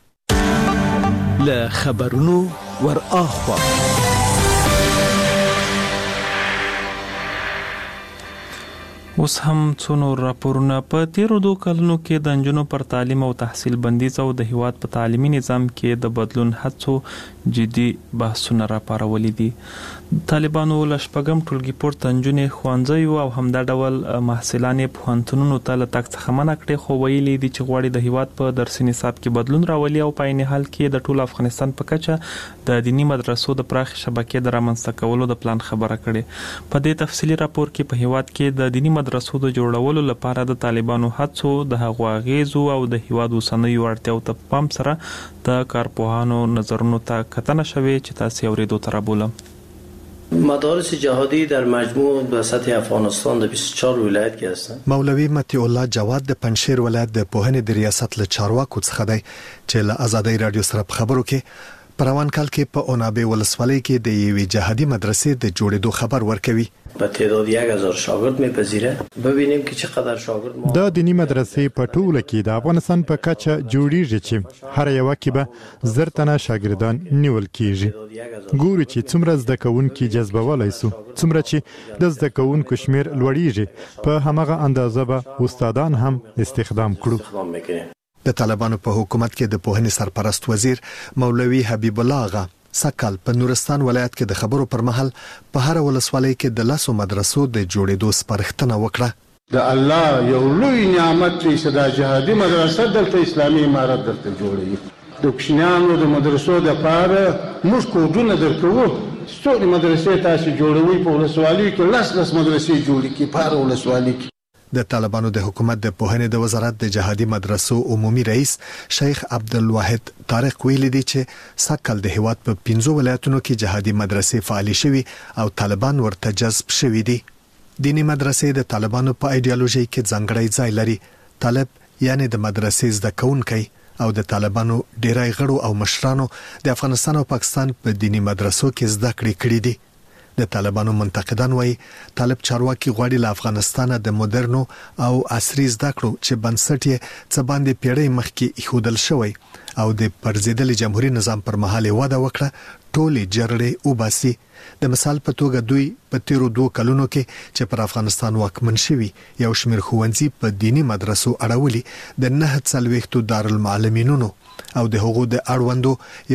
له خبرونو ور اخوا اوس هم څو نور راپورونه. په 13 کلونو کې د نجونو پر تعلیم او تحصیل بندیز او د هیواد په تعلیمي نظام کې د بدلون هڅو جدي بحثونه راپارولي دي. طالبانو له شپږم ټولګي پورته نجونې ښوونځیو او همدا ډول محصلان په پوهنتونونو ته له تګ څخه منع کړي خو ویلي دي چې غواړي د هیواد په درسي نصاب کې بدلون راولي او په عین حال کې د ټول افغانستان په کچه د دینی مدرسو د پراخ شبکې د رامنځته کولو د پلان خبره کړي. په دې تفصیلی راپور کې په هیواد کې د دینی مدرسو د جوړولو لپاره د طالبانو هڅو د هغو اغیزو او د هیواد اوسنیو اړتیاو ته پام سره د کارپوهانو نظرونو ته کتنه شوې چې تاسو اوریدو تر بولم. مدارس جهادی در مجموع به سطح افغانستان د 24 ولایت کې هستند. مولوی مطیع الله جواد د پنجشیر ولایت د پوهنې د ریاست له چارواکو څخه دی چې له آزادۍ رادیو سره په خبرو کې په روان کال کې په اونابه ولسوالۍ کې د یوې جهادي مدرسې د جوړېدو خبر ورکوي. به تعداد 1000 شاګرد میپذیره. ببینیم که چقدر شاګرد ما د دینی مدرسې په ټوله کې د افغانستان په کچه جوړیږي چې هر یو کې به زرتنه شاګردان نیول کیږي. ګوري چې څومره زده کوونکي جذبولای سو څومره چې د زده کوونکو شمیر لوړیږي په همغه اندازه به استادان هم استخدام کړو. د طالبانو په حکومت کې د پوهنې سرپرست وزیر مولوی حبیب الله آغا سکل په نورستان ولایت کې د خبرو پر مهال په هر ولسوالۍ کې د لاسو مدرسو د جوړېدو سپارښتنه وکړه. د الله یو لوی نعمت چې د جهادي مدرسه دلته اسلامي امارت درته جوړوي. د کوچنیانو د مدرسو د لپاره موږ کوډونه درکوو څو مدرسې تاسو جوړوي په ولسوالۍ کې لس مدرسې جوړې کی په ولسوالۍ کې. د طالبانو د حکومت د پوهنې د وزارت د جهادي مدرسو عمومي رئیس شیخ عبدالواحد طارق ویلي دی چې سکل د هیواد په 15 ولایتونو کې جهادي مدرسې فعال شوي او طالبان ورته جذب شوي دي. دینی مدرسې د طالبانو په ایدئولوژي کې ځانګړی ځای لري. طالب یعنی د مدرسې زده کوونکی او د طالبانو ډیری غړو او مشرانو د افغانستان او پاکستان په دینی مدرسو کې زده کړې کړې دي. د طالبانو منتقدان وایي طالب چارواکي غواړي له افغانستان د مدرنو او عصري زده کړو چې بنسټ یې څه باندې پیړۍ مخکې ایښودل شوی او د پرځېدلي جمهوریت نظام پر مهال وعده وکړه ټولې جرړې وباسي. د مثال په توګه دوی په تیرو 2 کلونو کې چې پر افغانستان واکمن شوي یو شمېر ښوونځي په دینی مدرسو اړولي د 9 دارالمعلمینونو او د هغو د اړوندو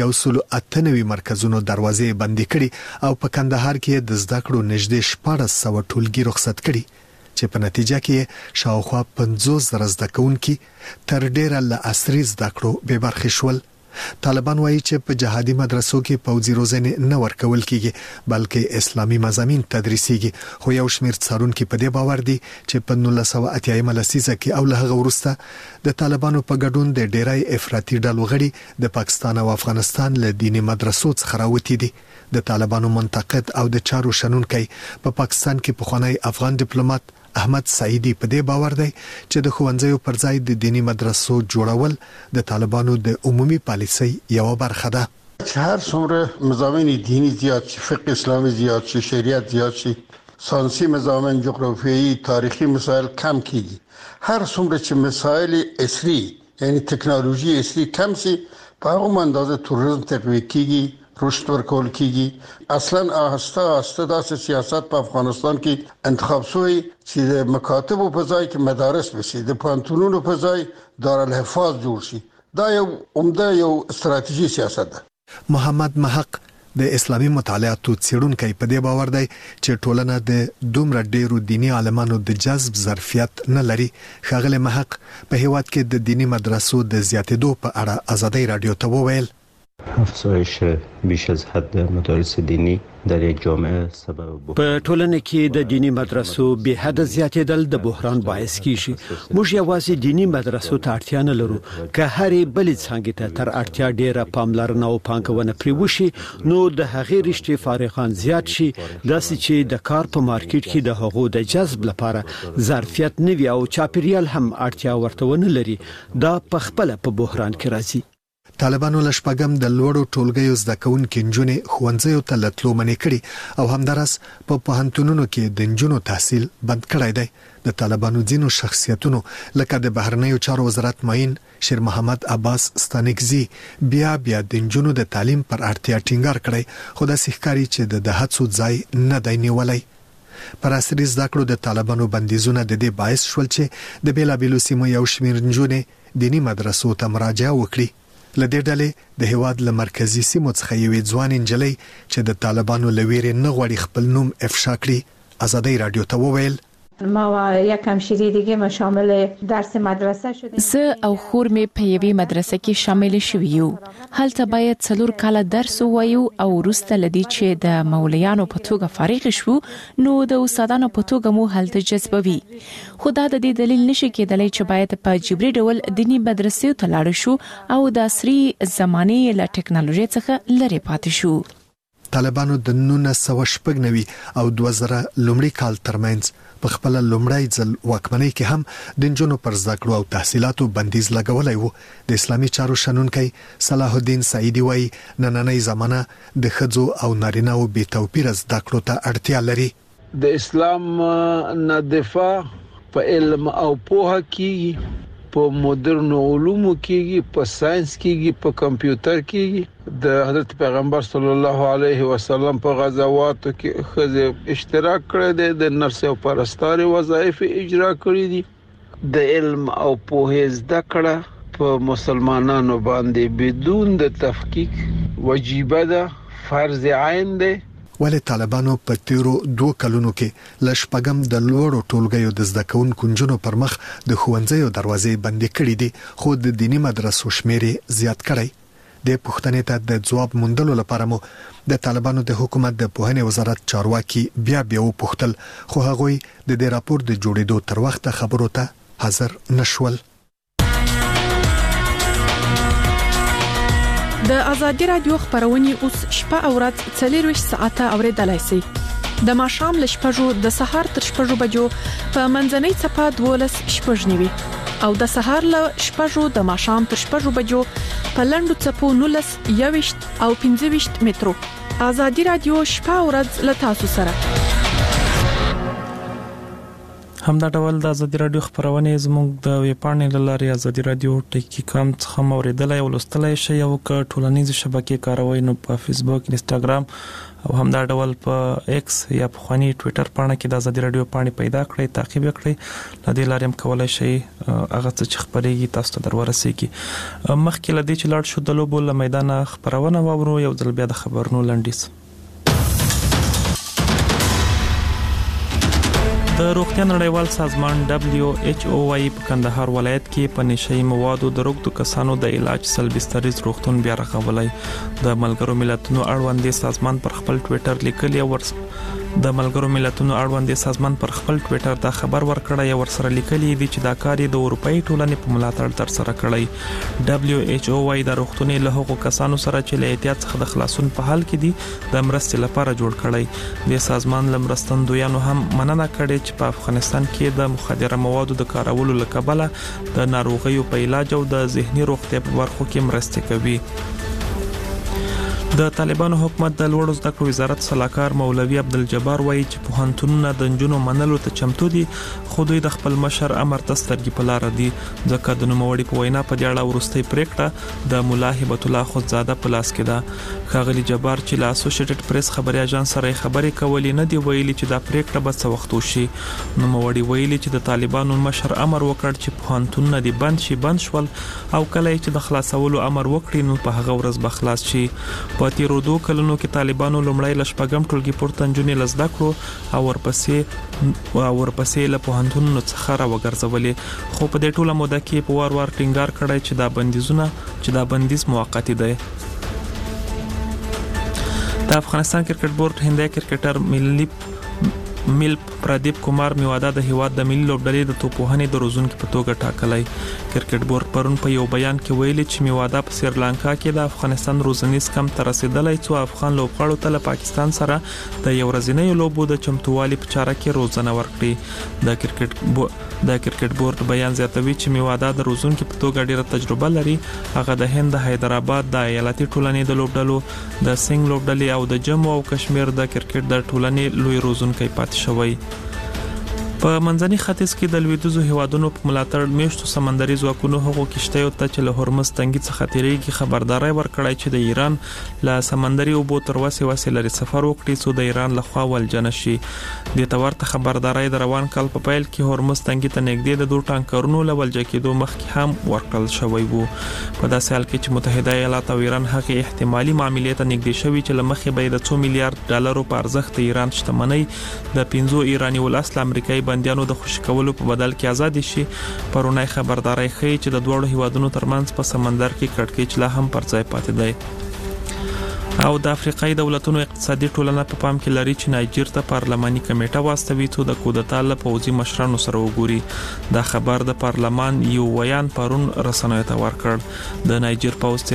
198 مرکزونو دروازې بندي کړي او په کندهار کې د زده کړو نږدې 1400 ټولګي رخصت کړي چې په نتیجه کې شاوخوا 50,000 زده کوونکي تر ډیره له عصري زده کړو بې برخې شول. طالبان وایي چې په جهادي مدرسو کې پوځي روزنه نه ورکول کیږي بلکې اسلامي مضامین تدریسيږي. خو یو شمېر څارونکو په دې باور دي چې په 1980 لسیزه کې او له هغه وروسته د طالبانو په ګډون د ډیری افراطي ډلو غړي د پاکستان او افغانستان له دینی مدرسو څخه راوتی دي. د طالبانو منتقد او د چارو شنونکي په پاکستان کې پخوانی افغان ډیپلوماټ احمد سعیدی په دې باور دی چې د ښوونځیو پر ځای د دینی مدرسو جوړول د طالبانو د عمومي پالیسۍ یو برخه ده. هر څومره مضامین دینی زیات شي، فقه اسلامي زیات شي، شریعت زیات شي، ساینسي مضامین، جغرافیایي، تاریخي مسائل کم کیږي. هر څومره چې مسائل عصري یعنی ټکنالوژي عصري کم شي په هغه اندازه توریزم تقویه کیږي، رشد ورکول کیږي. اصلا آهسته داسې سیاست په افغانستان کې انتخاب شوی چې د مکاتبو په ځای کې مدارس بشي، د پوهنتونونو په ځای دارالحفاظ جوړ شي. دا یو عمده یو استراتیژي سیاست ده. محمد محق د اسلامي مطالعاتو څېړونکی په دې باور دی چې ټولنه د دومره ډیرو دینی عالمانو د جذب ظرفیت نه لري. ښاغلی محق په هیواد کې د دینی مدرسو د زیاتېدو په اړه ازادي رادیو ته وویل افزایش بیش از حد مدارس دینی در یک جامعه سبب په ټولنه کې د دینی مدرسو به حد زیاتېدل د بحران باعث کیږي. موږ یوازې دینی مدرسو ته اړتیا نه لرو. که هرې بلې څنګه ته تر اړتیا ډیره پاملرنه او پانګونه پرې وشي نو د هغې رشتې فارغان زیات شي، داسې چې د کار په مارکیټ کې د هغو د جذب لپاره ظرفیت نه وي او چاپیریال هم اړتیا ورته ونه لري. دا په خپل په بحران کې راځي. طالبانو لشپګم د لوړو ټولګیو زده کوونکو نجونې ښوونځیو ته لتلو منې کړي او همدارس په پوهنتونونو کې د نجونو تحصیل بند کړی دی. د طالبانو ځینو شخصیتونو لکه د بهرنیو چارو وزارت معین شیر محمد عباس ستانکزی بیا د نجونو د تعلیم پر اړتیا ټینګار کړی، خو د ښکاری چې د هڅو ځای نه دی نیولای. پر عصري زده کړو د طالبانو بندیزونه د دې باعث شول چې د بیلابیلو سیمو یو شمېر نجونې دینی مدرسو ته مراجعه وکړي. لدې ډلې د هیواد له مرکزی سیمو څخه یوې ځوان انجلۍ چې د طالبانو لویرې نه غوړي خپل نوم افشا کړي ازادي رادیو ته وویل ما یک همشیری دیگه ما شامل درس مدرسه شدیم. زه او خور می په یوې مدرسه کې شامل شوي یو. هلته باید 4 کاله درس وایو او وروسته لدی چې د مولیانو په توګه فارغ شو نو د استادانو په توګه مو هلته جذبوي. خو دا د دې دلیل نشي کېدلی چې باید په جبري ډول دینی مدرسې ته لاړ شو او د عصري زمانې له ټکنالوژي څخه لري پاتې شو. طالبانو د 1999 او 2000 لومړي کال ترمنځ په خپل لومړی ځل واکمنۍ کې هم د نجونو پر زده کړو او تحصیلاتو بندیز لګولای وو. د اسلامي چارو شنونکي صلاح الدین سعیدی وایي نننۍ زمانہ د ښځو او نارینه‌و بې توپیر زده کړو ته اړتیا لري. د اسلام نه دفاع په علم او پوهه کې په مدرن علومو کې په ساينس کې په کمپیوټر کې د حضرت پیغمبر صلی الله علیه وسلم په غزواتو کې خزه اشتراک کړی دی، د نرس او پرستاري وظایف اجرا کړی دي. د علم او پوهه زده کړه په مسلمانانو باندې بدون د تفکیک واجب ده، فرض عین ده. ولې طالبانو په تیرو 2 کلونو کې لشپګم د لوړو ټولګیو د زده کوونکو نجونو پر مخ د ښوونځیو دروازې بندې کړې دي، خو د دینی مدرسو شمېر زیات کړی. د پښتنې ته د جواب موندلو لپاره مو د طالبانو د حکومت د پوهنې وزارت چارواکي بیا وپوښتل، خو هغوی د دې راپور د جوړېدو تر وخته خبرو ته حاضر نشول. د ازادي رادیو خبرونه اوس شپه او ورځ 24 ساعته اوریدلای شئ. د ماښام ل شپږو د سهار تر شپږو بجو په منځنۍ صفه 12 شپږنیوي او د سهار ل شپږو د ماښام تر شپږو بجو په لندو صفو 19 21 او 25 مترو. ازادي رادیو شپه او ورځ ل تاسو سره. همدا ډول د ازادي رادیو خبرونه زموږ د ویب پاڼې لاري ازادي رادیو ټکی.com څخه موریدلای او لوستلای شئ او ک ټولنیز شبکې کاروي نو په فیسبوک، انستګرام او همدا ډول په ایکس یا په خواني ټوئیټر پاڼه کې د ازادي رادیو پاڼې پیدا کړئ، تعقیب کړئ. لدې لاري هم کولای شئ هغه څه چې خبرېږي تاسو ته درورسېږي. مخکې لدې چې لاړ شو د لوبو له میدان خبرونه واورو یو ځل بیا د خبرونو لنډیز. د روغتیا نړیوال سازمان WHO وايي په کندهار ولایت کې په نشئی موادو د روغتو کسانو د علاج سلبستریز روغتون بیا رغولای. د ملګرو ملتونو اړوند سازمان پر خپل ټوئیټر لیکلی د ملګرو ملتونو اړوند سازمان پر خپل ټوئیټر دا خبر ورکړی او ورسره لیکلی دی چې دا کار د اروپאי ټولنې په ملاتړ تر سره کړی. WHO وايي د روغتونې له هغو کسانو سره چې له احتیاط څخه د خلاصون په حال کې دي د مرستې لپاره جوړ کړی. د سازمان لمرستندویانو هم مننه کړې چې په افغانستان کې د مخدره موادو د کارولو لکبله د ناروغیو په علاج او د ذهني روغتیا په برخو کې مرسته کوي. د طالبانو حکومت د لوړو زده کړو وزارت صلاحکار مولوي عبدالجبار وایي چې پوهنتونونه د نجونو منلو ته چمتو دي، خو دوی د خپل مشر امر ته سترګې په لار دي، ځکه د نوموړي په وینا په دې اړه وروستۍ پریکړه د مولا هبت الله خودزاده په لاس کې ده. ښاغلي جبار چې له اسوسییټډ پریس خبري اژانس سره خبرې کولې نه دی ویلي چې دا پریکړه به څه وخت وشي. نوموړي ویلي چې د طالبانو مشر امر وکړ چې پوهنتونونه دي بند شول او کله چې د خلاصولو امر وکړي نو په هغه ورځ به خلاص شي. په تیرو 2 کلونو کې طالبانو لومړی لشپږم ټولګي پورته نجونې لزده کړو او ورپسې له پوهنتونونو څخه راوګرځولې، خو په دې ټوله موده کې په وار ټینګار کړی چې دا بندیز موقتی دی. د افغانستان کرکټ بورډ هندي کرکټر میل پرادیپ کومار میوادا د هیواد د ملي لوبډلې د توپوهنې د روزونکو په توګه ټاکلای. کرکټ بورډ پرون په یو بیان کې ویلي چې میوادا په سریلانکا کې د افغانستان روزنیز کم تر رسیدلای څو افغان لوبغاړو ته له پاکستان سره د یو ورځنۍ لوبو د چمتووالي په چاره کې روزنه ورکړي. د کرکټ بورډ بیان زیاتوي چې میوادا د روزونکو په توګه ډیره تجربه لري. هغه د هند د حیدرآباد د ایالتي ټولنې د لوبډلو د سنگ لوبډلې او د جمو او کشمیر د کرکټ د ټولنې لوی روزونکي پاتې شوی. په منځني ختیځ کې د لویدیځو هیوادونو په ملاتړ میشتو سمندري ځواکونو هغو کشتیو ته چې له هرمز تنګي څخه تیریږي خبرداري ورکړای چې د ایران له سمندري اوبو تر وسه لري سفر وکړي څو د ایران لخوا ولجن شي. د تورته خبرداري د روان کال په پیل کې هرمز تنګي ته نږدې د 2 ټانکرونو له ولجه کېدو مخکې هم ورکړل شوی وو. په داسې حال کې چې متحده ایالات او ایران هغه احتمالي معاملې ته نږدې شوی چې لمخې به د 2 میلیارډ ډالرو په ارزښت د ایران شتمنۍ د 15 ایرانی ولاسل امریکایي بنديانو د خوشی کولو په بدل کې آزاد شي. پرونی خبرداري ښیي چې د دوړو هیوادونو ترمنځ په سمندر کې کړکېچ لا هم پر ځای پاتې دی. او د افریقای دولتونو اقتصادي ټولنه په پام کې لري چې نایجیر ته پارلماني کمیټه واستوي څو د کودتا له پوځي مشرانو سره وګوري. دا خبر د پارلمان یو ویان پرون رسنیو ته ورکړ. د نایجیر پوځ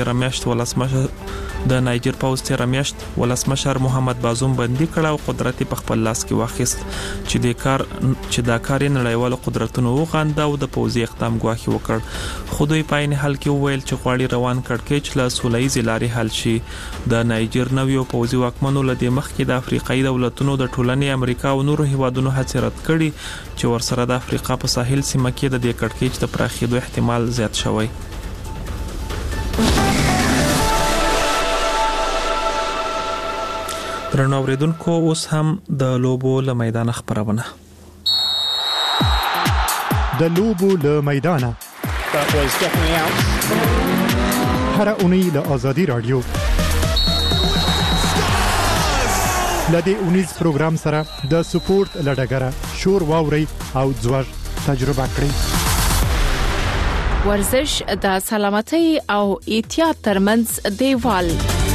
تیر میاشت ولسمشر محمد بازوم بندي کړ او قدرت په خپل لاس کې واخیست چې دا کار نړیوال قدرتونو وغاندا او د پوځي اقدام غواخي وکړ. خو دوی په عین حال کې ویل چې غواړي روان کړکېچ له سولهییز لارې حل شي. د نایجیر نویو پوځي واکمنو لدې مخکې د افریقایي دولتونو د ټولنې امریکا او نورو هیوادونو هڅې رد کړي چې ورسره د افریقا په ساحل سیمه کې د دې کړکېچ د پراخېدو احتمال زیات شوی. درنو اوریدونکو اوس هم د لوبو له میدان خبرونه. د لوبو له میدان هر اونۍ له آزادي رادیو لدې اونیز پروګرام سره د سپورت لړګره شور واوري او ځوړ تجربه کړئ. ورزش د سلامتۍ او احتیاط ترمنځ دیوال.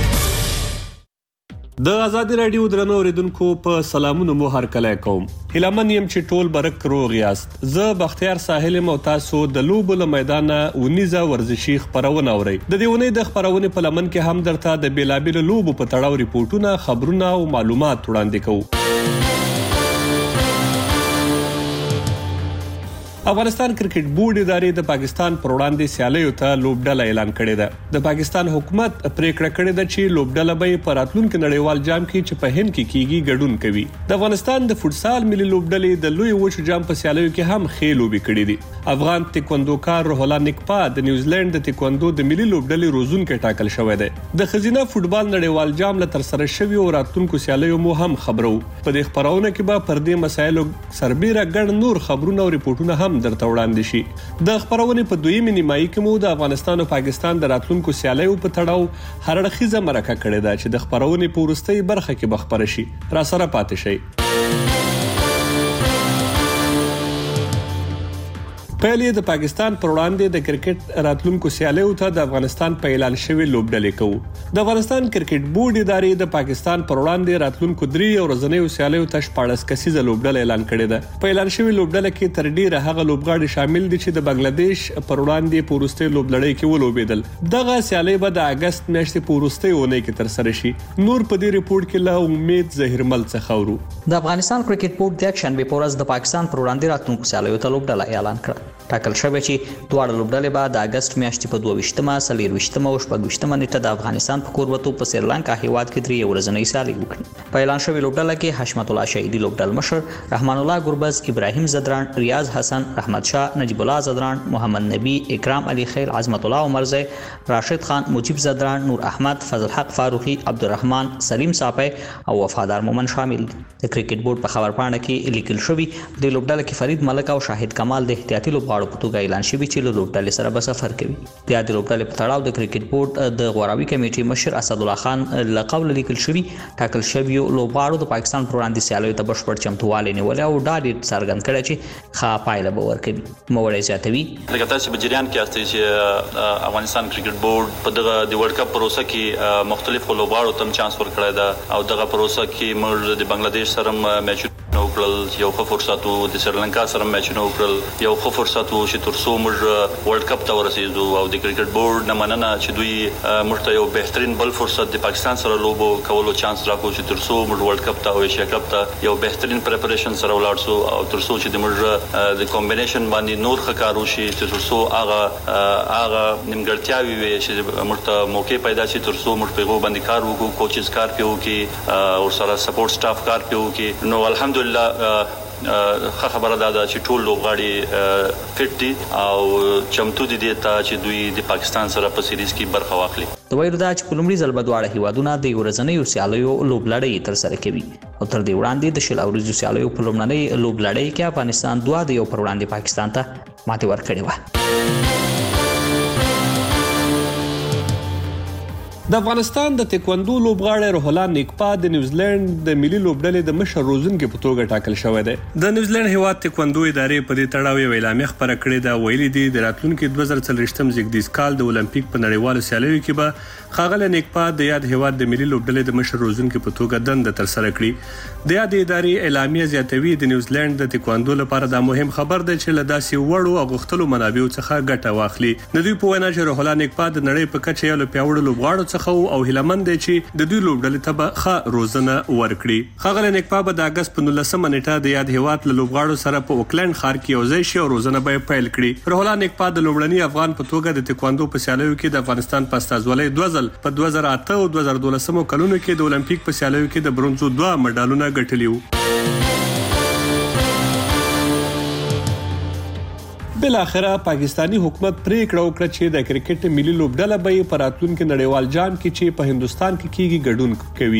د ازادي رادیو درنو اوریدونکو په سلامونو مو هر کله کوم. هیلمن يم چې ټول برک روغ یاست. زه بختیار ساحل مو تاسو د لوبو له میدان ونیزه ورزشي خبرونه اورئ. د دې ونې د خبرونه په لمن کې هم درته د بیلابیل لوبو په تړاو ریپورتونه، خبرونه او معلومات وړاندې کوو. افغانستان کرکټ بورډ ادارې د پاکستان پر وړاندې سیالیو ته لوبډله اعلان کړې ده. د پاکستان حکومت پریکړه کړې ده چې لوبډله به په راتلونکي نړیوال جام کې چې په هند کې کیږي ګډون کوي. د افغانستان د فوتسال ملي لوبډلې د لوی وچو جام په سیالیو کې هم ښې لوبې کړې دي. افغان تکواندوکار روح الله نکپا د نیوزیلند د تکواندو د ملي لوبډلې روزونکي ټاکل شوی دی. د خزینه فوتبال نړیوال جام له ترسره شوی او راتلونکو سیالیو مو هم خبرو. په دې خبرونه کې به پر دې مسایلو سربېره ګڼ نور خبرونه او ریپورتونه هم درته وړاندې شي. د خبرونه په دویمه نیمایي کې مو د افغانستان او پاکستان د راتلونکو سیالیو په تړاو هر اړخیزه مرکه کړې ده چې د خبرونه په وروستۍ برخه کې بخبر شي. را سره پاتې شئ. پهلې د پاکستان پر وړاندې د کرکټ راتلونکو سیالیو ته د افغانستان په اعلان شوی لوبډلې کوو. د افغانستان کرکټ بورډ ادارې د پاکستان پر وړاندې راتلونکو 3 ورځنیو سیالیو ته 14 کسیزه لوبډله اعلان کړې ده. په اعلان شوی لوبډله کې تر ډیره هغه لوبغاړي شامل دي چې د بنگلاديش پر وړاندې په وروستۍ لوبلړۍ کې ولوبېدل. دغه سیالي به د اگست میاشتې په وروستۍ اونۍ کې تر سره شي. نور په دې ریپورت کې له امید زهرمل څخه اورو. د افغانستان کرکټ بورډ د شنبه په ورځ د پاکستان پر وړاندې راتلونکو سیالیو ته لوبډله اعلان کړه. ټاکل شوی چې دواړه لوبډلې به د اگست میاشتې په 22مه، 24مه او 26مه نیټه د افغانستان په کوربتو په سریلانکا هیواد کې 3 ورځنۍ سیالي وکړي. په اعلان شوی لوبډله کې حشمت الله شهیدی لوبډل مشر، رحمان الله ګربز، ابراهیم زدران، ریاض حسن، رحمت شاه، نجیب الله زدران، محمد نبی، اکرام علي خیل، عظمت الله عمرزی، راشد خان، مجيب زدران، نور احمد، فضل حق فاروقی، عبدالرحمن، سلیم صاپی او وفادار مومن شامل دي. د کرکټ بورډ په خبرپاڼه کې لیکل شوی د لوبډله کې فرید ملک او شاهد کمال د احتیاطي لوبغاړو په توګه اعلان شوی چې له لوبډلې سره به سفر کوي. د یاد لوبډلې په تړاو د کرکټ بورډ د غوراوي کمیټې مشر اسد الله خان له قول لیکل شوی ټاکل شوی لوبغاړو د پاکستان پر وړاندې سیالیو ته بشپړ چمتووالی نیولې او ډاډ څرګند کړی چې ښه پایله به ورکوي. موړی زیاتوي لکه تاسو په جریان کې یاستئ چې افغانستان کرکټ بورډ په دغه د ورلد کپ پروسه کې مختلفو لوبغاړو ته چانس ورکړی ده او دغه پروسه کې موږ د بنگلاديش سره میچ وکړل، یو ښه فرصت وو، د سریلانکا سره میچونه وکړل، یو ښه فرصت وو چې تر څو موږ ورلد کپ ته ورسېدو او د کرکټ بورډ نه مننه چې دوی موږ ته یو بهترین بل فرصت د پاکستان سره لوبو کولو چانس راکړو چې تر څو موږ ورلد کپ ته او ایشیا کپ ته یو بهترین پریپریشن سره ولاړ شو او تر څو چې د موږ د کمبینیشن باندې نور ښه کار وشي چې تر څو هغه نیمګړتیاوې وي چې موږ ته موقع پیدا شي تر څو موږ په هغه باندې کار وکړو، کوچز کار پیو کې او سره سپورټ سټاف کار پیو کې. نو الحمدلله خبره ده چې ټول لوبغاړي فټ دي او چمتو دي ته چې دوی د پاکستان سره په سیریز کې برخه واخلي. د ویلو دا چې په لومړي ځل به دواړه هیوادونه د ورځنیو سیالیو لوبلړۍ ترسره کوي او تر دې وړاندې د شل ورځو سیالیو په لومړنۍ لوبلړۍ کې افغانستان 2 د یو پر وړاندې پاکستان ته ماتې ورکړې و. د افغانستان د تکواندو لوبغاړی روح الله نکپا د نیوزیلند د ملي لوبډلې د مشر روزونکي په توګه ټاکل شوی دی. د نیوزیلند هیواد تکواندو ادارې په دې تړاو یو اعلامیه خپره کړې ده. ویلي دي د راتلونکي 2040 زیږدیز کال د اولمپیک په نړیوالو سیالیو کې به ښاغلی نکپا د یاد هیواد د ملي لوبډلې د مشر روزونکي په توګه دنده ترسره کړي. د یاد ادارې اعلامیه زیاتوي د نیوزیلند د تکواندو لپاره دا مهم خبر دی چې له داسې وړو او غوښتلو منابعو څخه ګټه واخلي. د دوی په وینا چې روح الله نکپا د نړۍ په کچه یو له پیاوړو لوبغاړو څخه او هیلمن دی چې د دوی لوبډلې ته به ښه روزنه ورکړي. ښاغلی نکپا به د اگست په 19مه نیټه د یاد هیواد له لوبغاړو سره په اوکلند ښار کې یوځای شي او روزنه به یې پیل کړي. روح الله نکپا د لومړني افغان په توګه د تکواندو په سیالیو کې د افغانستان په استازولۍ 2 ځل په 2008 او 2012 کلونو کې د اولمپیک په سیالیو کې د برونزو 2 مډالونه ګټلي وو. بل اخره پاکستانی حکومت پریکړه وکړه چې د کرکټ ملي لوبډله به په راتلونکي نړیوال جام کې چې په هندستان کې کیږي ګډون کوي.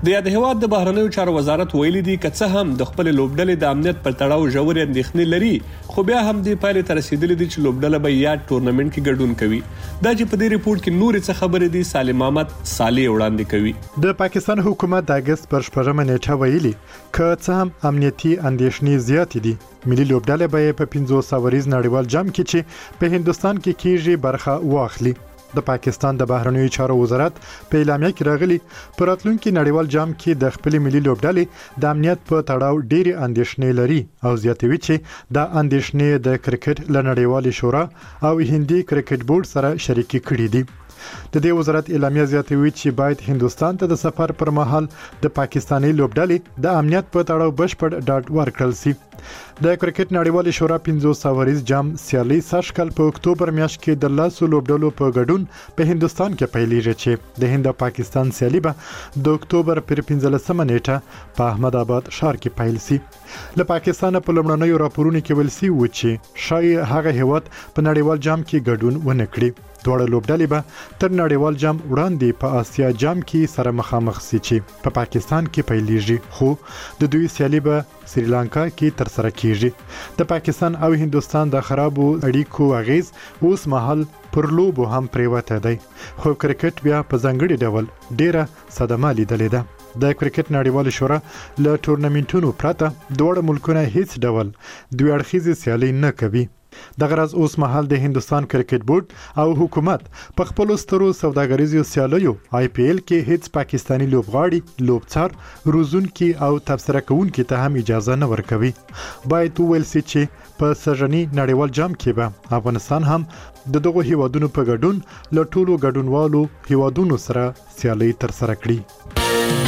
د یاد هیواد د بهرنیو چارو وزارت ویلي دی چې هم د خپل لوبډلې د امنیت پر تړاو ژورې اندېښنې لري، خو بیا هم د پایلې ته رسیدلې دي چې لوبډله به یاد ټورنمنت کې ګډون کوي. دا چې په دې ریپورت کې نور څه خبرې دي سالم احمد صالح وړاندې کوي. د پاکستان حکومت د اگست پر 4 نیټه ویلي چې څه هم امنیتي اندېښنې زیات دي، ملي لوبډله به په 500 ورځ نړیوال جام کې چې په هندستان کې کیږي برخه واخلي. د پاکستان د بهرنیو چارو وزارت په اعلامیه کې راغلي پر راتلونکي نړیوال جام کې د خپل ملي لوبډلې د امنیت په تړاو ډېری اندېښنې لري او زیاتوي چې د اندېښنې د کرکټ له نړیوالې شورا او هندي کرکټ بورډ سره شریکي کړې دي. د دې وزارت اعلامیه زیاتوي چې باید هندستان ته د سفر پر مهال د پاکستاني لوبډلې د امنیت په تړاو بشپړ ډاډ ورکړل شي. د کرکټ نړیوالې شورا 500 ورځ جام سیالي ساشکل په اکتوبر میاشت کې د 10 لوبډلو په ګډون په هندستان کې پیلېږي چې د هند او پاکستان سیالي به د اکتوبر پر 15 نیټه په احمد آباد ښار کې پیل شي. له پاکستان په لومړنیو راپورونو کې ویل شوی و چې شاید هغه هیواد په نړیوال جام کې ګډون ونه کړي. دواړه لوبډلې به تر نړیوال جام وړاندې په آسیا جام کې سره مخامخ شي چې په پاکستان کې پیلېږي، خو د دوی سیالي به سریلانکا کې تر سره کیږي. د پاکستان او هندستان د خرابو اړیکو اغیز اوس مهال پر لوبو هم پریوته دی، خو کرکټ بیا په ځانګړي ډول ډیره صدمه لیدلې ده. د کرکټ نړیوال شورا له ټورنمنټونو پرته دواړه ملکونه هیڅ ډول دوه اړخیزه سیالي نه کوي. د غرض اوس مهال د هندستان کرکټ بورډ او حکومت په خپل سترو سوداګریزو سیالیو IPL کې هیڅ پاکستانی لوبغاړي، لوبڅار، روزونکي او تبصره کوونکي ته هم اجازه نه ورکوي. باید ویل شي چې په سږني نړیوال جام کې به افغانستان هم د دغو هیوادونو په ګډون له ټولو ګډونوالو هیوادونو سره سیالي تر سره کړي.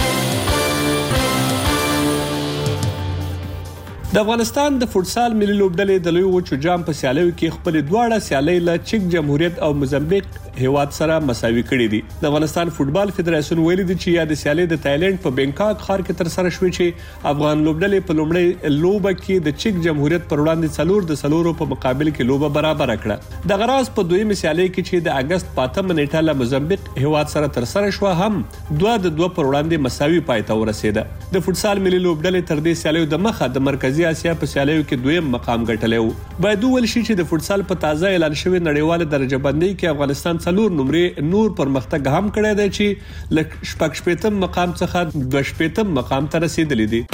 د افغانستان د فوټسال ملي لوبډلې د لوی وچو جام په سیالیو کې خپل دواړه سیالۍ له چک جمهوریت او موزمبیق هیواد سره مساوي کړې دي. د افغانستان فوټبال فدراسیون ویلي دی چې یاد سیالۍ د تایلند په بینکاک ښار کې تر سره شوې چې افغان لوبډلې په لومړی لوبه کې د چک جمهوریت پر وړاندې 4 په مقابل کې لوبه برابر کړه. د غراز په دویمه سیالۍ کې چې د اگست 5 نیټه له موزمبیق هیواد سره تر سره شو هم 2-2 پر وړاندې مساوي پای ته ورسېده. د فوټسال ملي لوبډلې تر دې سیالیو د مخه د مرکزی اسیا په سیالیو کې دویم مقام ګټلی و. باید ویل شي چې د فوټسال په تازه اعلان شوی نړیواله درجه بندۍ کې افغانستان 4 نمرې نور پرمختګ هم کړی دی چې ل 80 مقام څخه 80 مقام ته رسیدلی دی.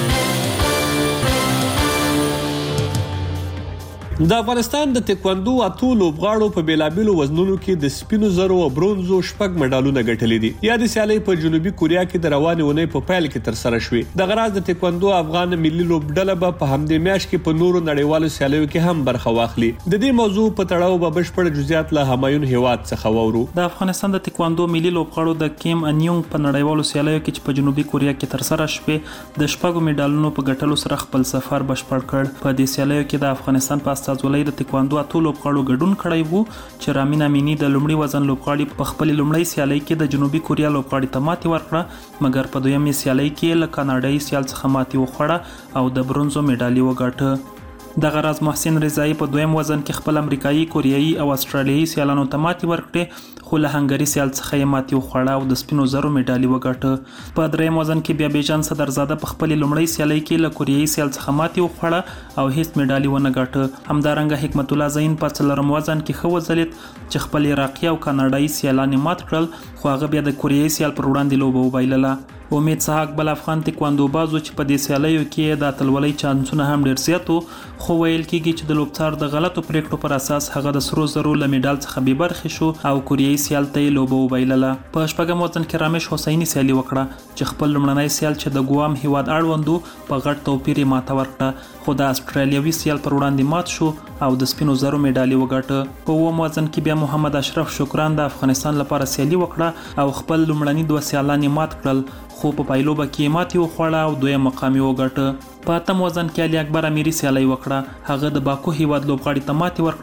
د افغانستان د تکواندو اتو لوبغاړو په بیلابیلو وزنونو کې د سپینو زرو او برونزو 6 مډالونه ګټلي دي. یا د سیالۍ په جنوبي کوریا کې د روانې اونۍ په پیل کې تر سره شوې. د غراز د تکواندو افغان ملي لوبډله به په همدې میاشت کې په نورو نړیوالو سیالیو کې هم برخه واخلي. د دې موضوع په تړاو به بشپړ جزئیات له همایون هیواد څخه وورو. د افغانستان د تکواندو ملي لوبغاړو د کیم انیونګ په نړیوالو سیالیو کې چې په جنوبي کوریا کې تر سره شوې د 6 مډالونو په ګټلو سره خپل سفر بشپړ کړ. په دې سیالیو کې د افغانستان په استازولۍ د تکواندو اتو لوبغاړو ګډون کړی وو چې رامین امینی د لومړي وزن لوبغاړي په خپل لومړی سیالۍ کې د جنوبي کوریا لوبغاړي ته ماتې ورکړه، مګر په دویمه سیالۍ کې له کاناډایي سیال څخه ماتې وخوړه او د برونزو مډالي وګټه. د غراز محسن رضایی په دویم وزن کې خپل امریکایي، کوریایي او استرالیایي سیالانو ته ماتې ورکړه، خو له هنګري سیال څخه یې ماتې وخوړه او د سپینو زرو مډالي وګټه. په دریم وزن کې بیا بیجان صدرزاده په خپل لومړی سیالۍ کې له کوریایي سیال څخه ماتې وخوړه او هیڅ مډالي ونه ګټه. همدارنګه حکمت الله زین په څلورم وزن کې ښه وځلید چې خپل عراقي او کاناډایي سیالان مات کړل، خو هغه بیا د کوریایي سیال پر وړاندې لوبه وبایلله. امید سحاق بل افغان تکواندو بازو چې په دې سیالیو کې د اتلولۍ چانسونه هم ډیر زیات وو، خو ویل کېږي چې د لوبڅار د غلطو پریکړو پر اساس هغه د سرو زرو له میډال څخه بې برخې شو او کوریایي سیال ته یې لوبه وبایلله. په شپږم وزن کې رامش حسیني سیالي وکړه چې خپل لومړنی سیال چې د ګوام هیواد اړوند په غټ توپیر یې ماته ورکړه، خو د استرالیوي سیال پر وړاندې مات شو او د سپینو زرو میډالي وګټه. په اووم وزن کې بیا محمد اشرف شکران د افغانستان لپاره سیالي وکړه او خپل لومړني 2 سیالان یې مات کړل، خو په پایلوبه کې ماتې وخوړه او دویم مقام یې وګټه. په اتم وزن کې علي اکبر امیری سیالي وکړه، هغه د باکو هیواد لوبغاړي ته ماتې ورکړه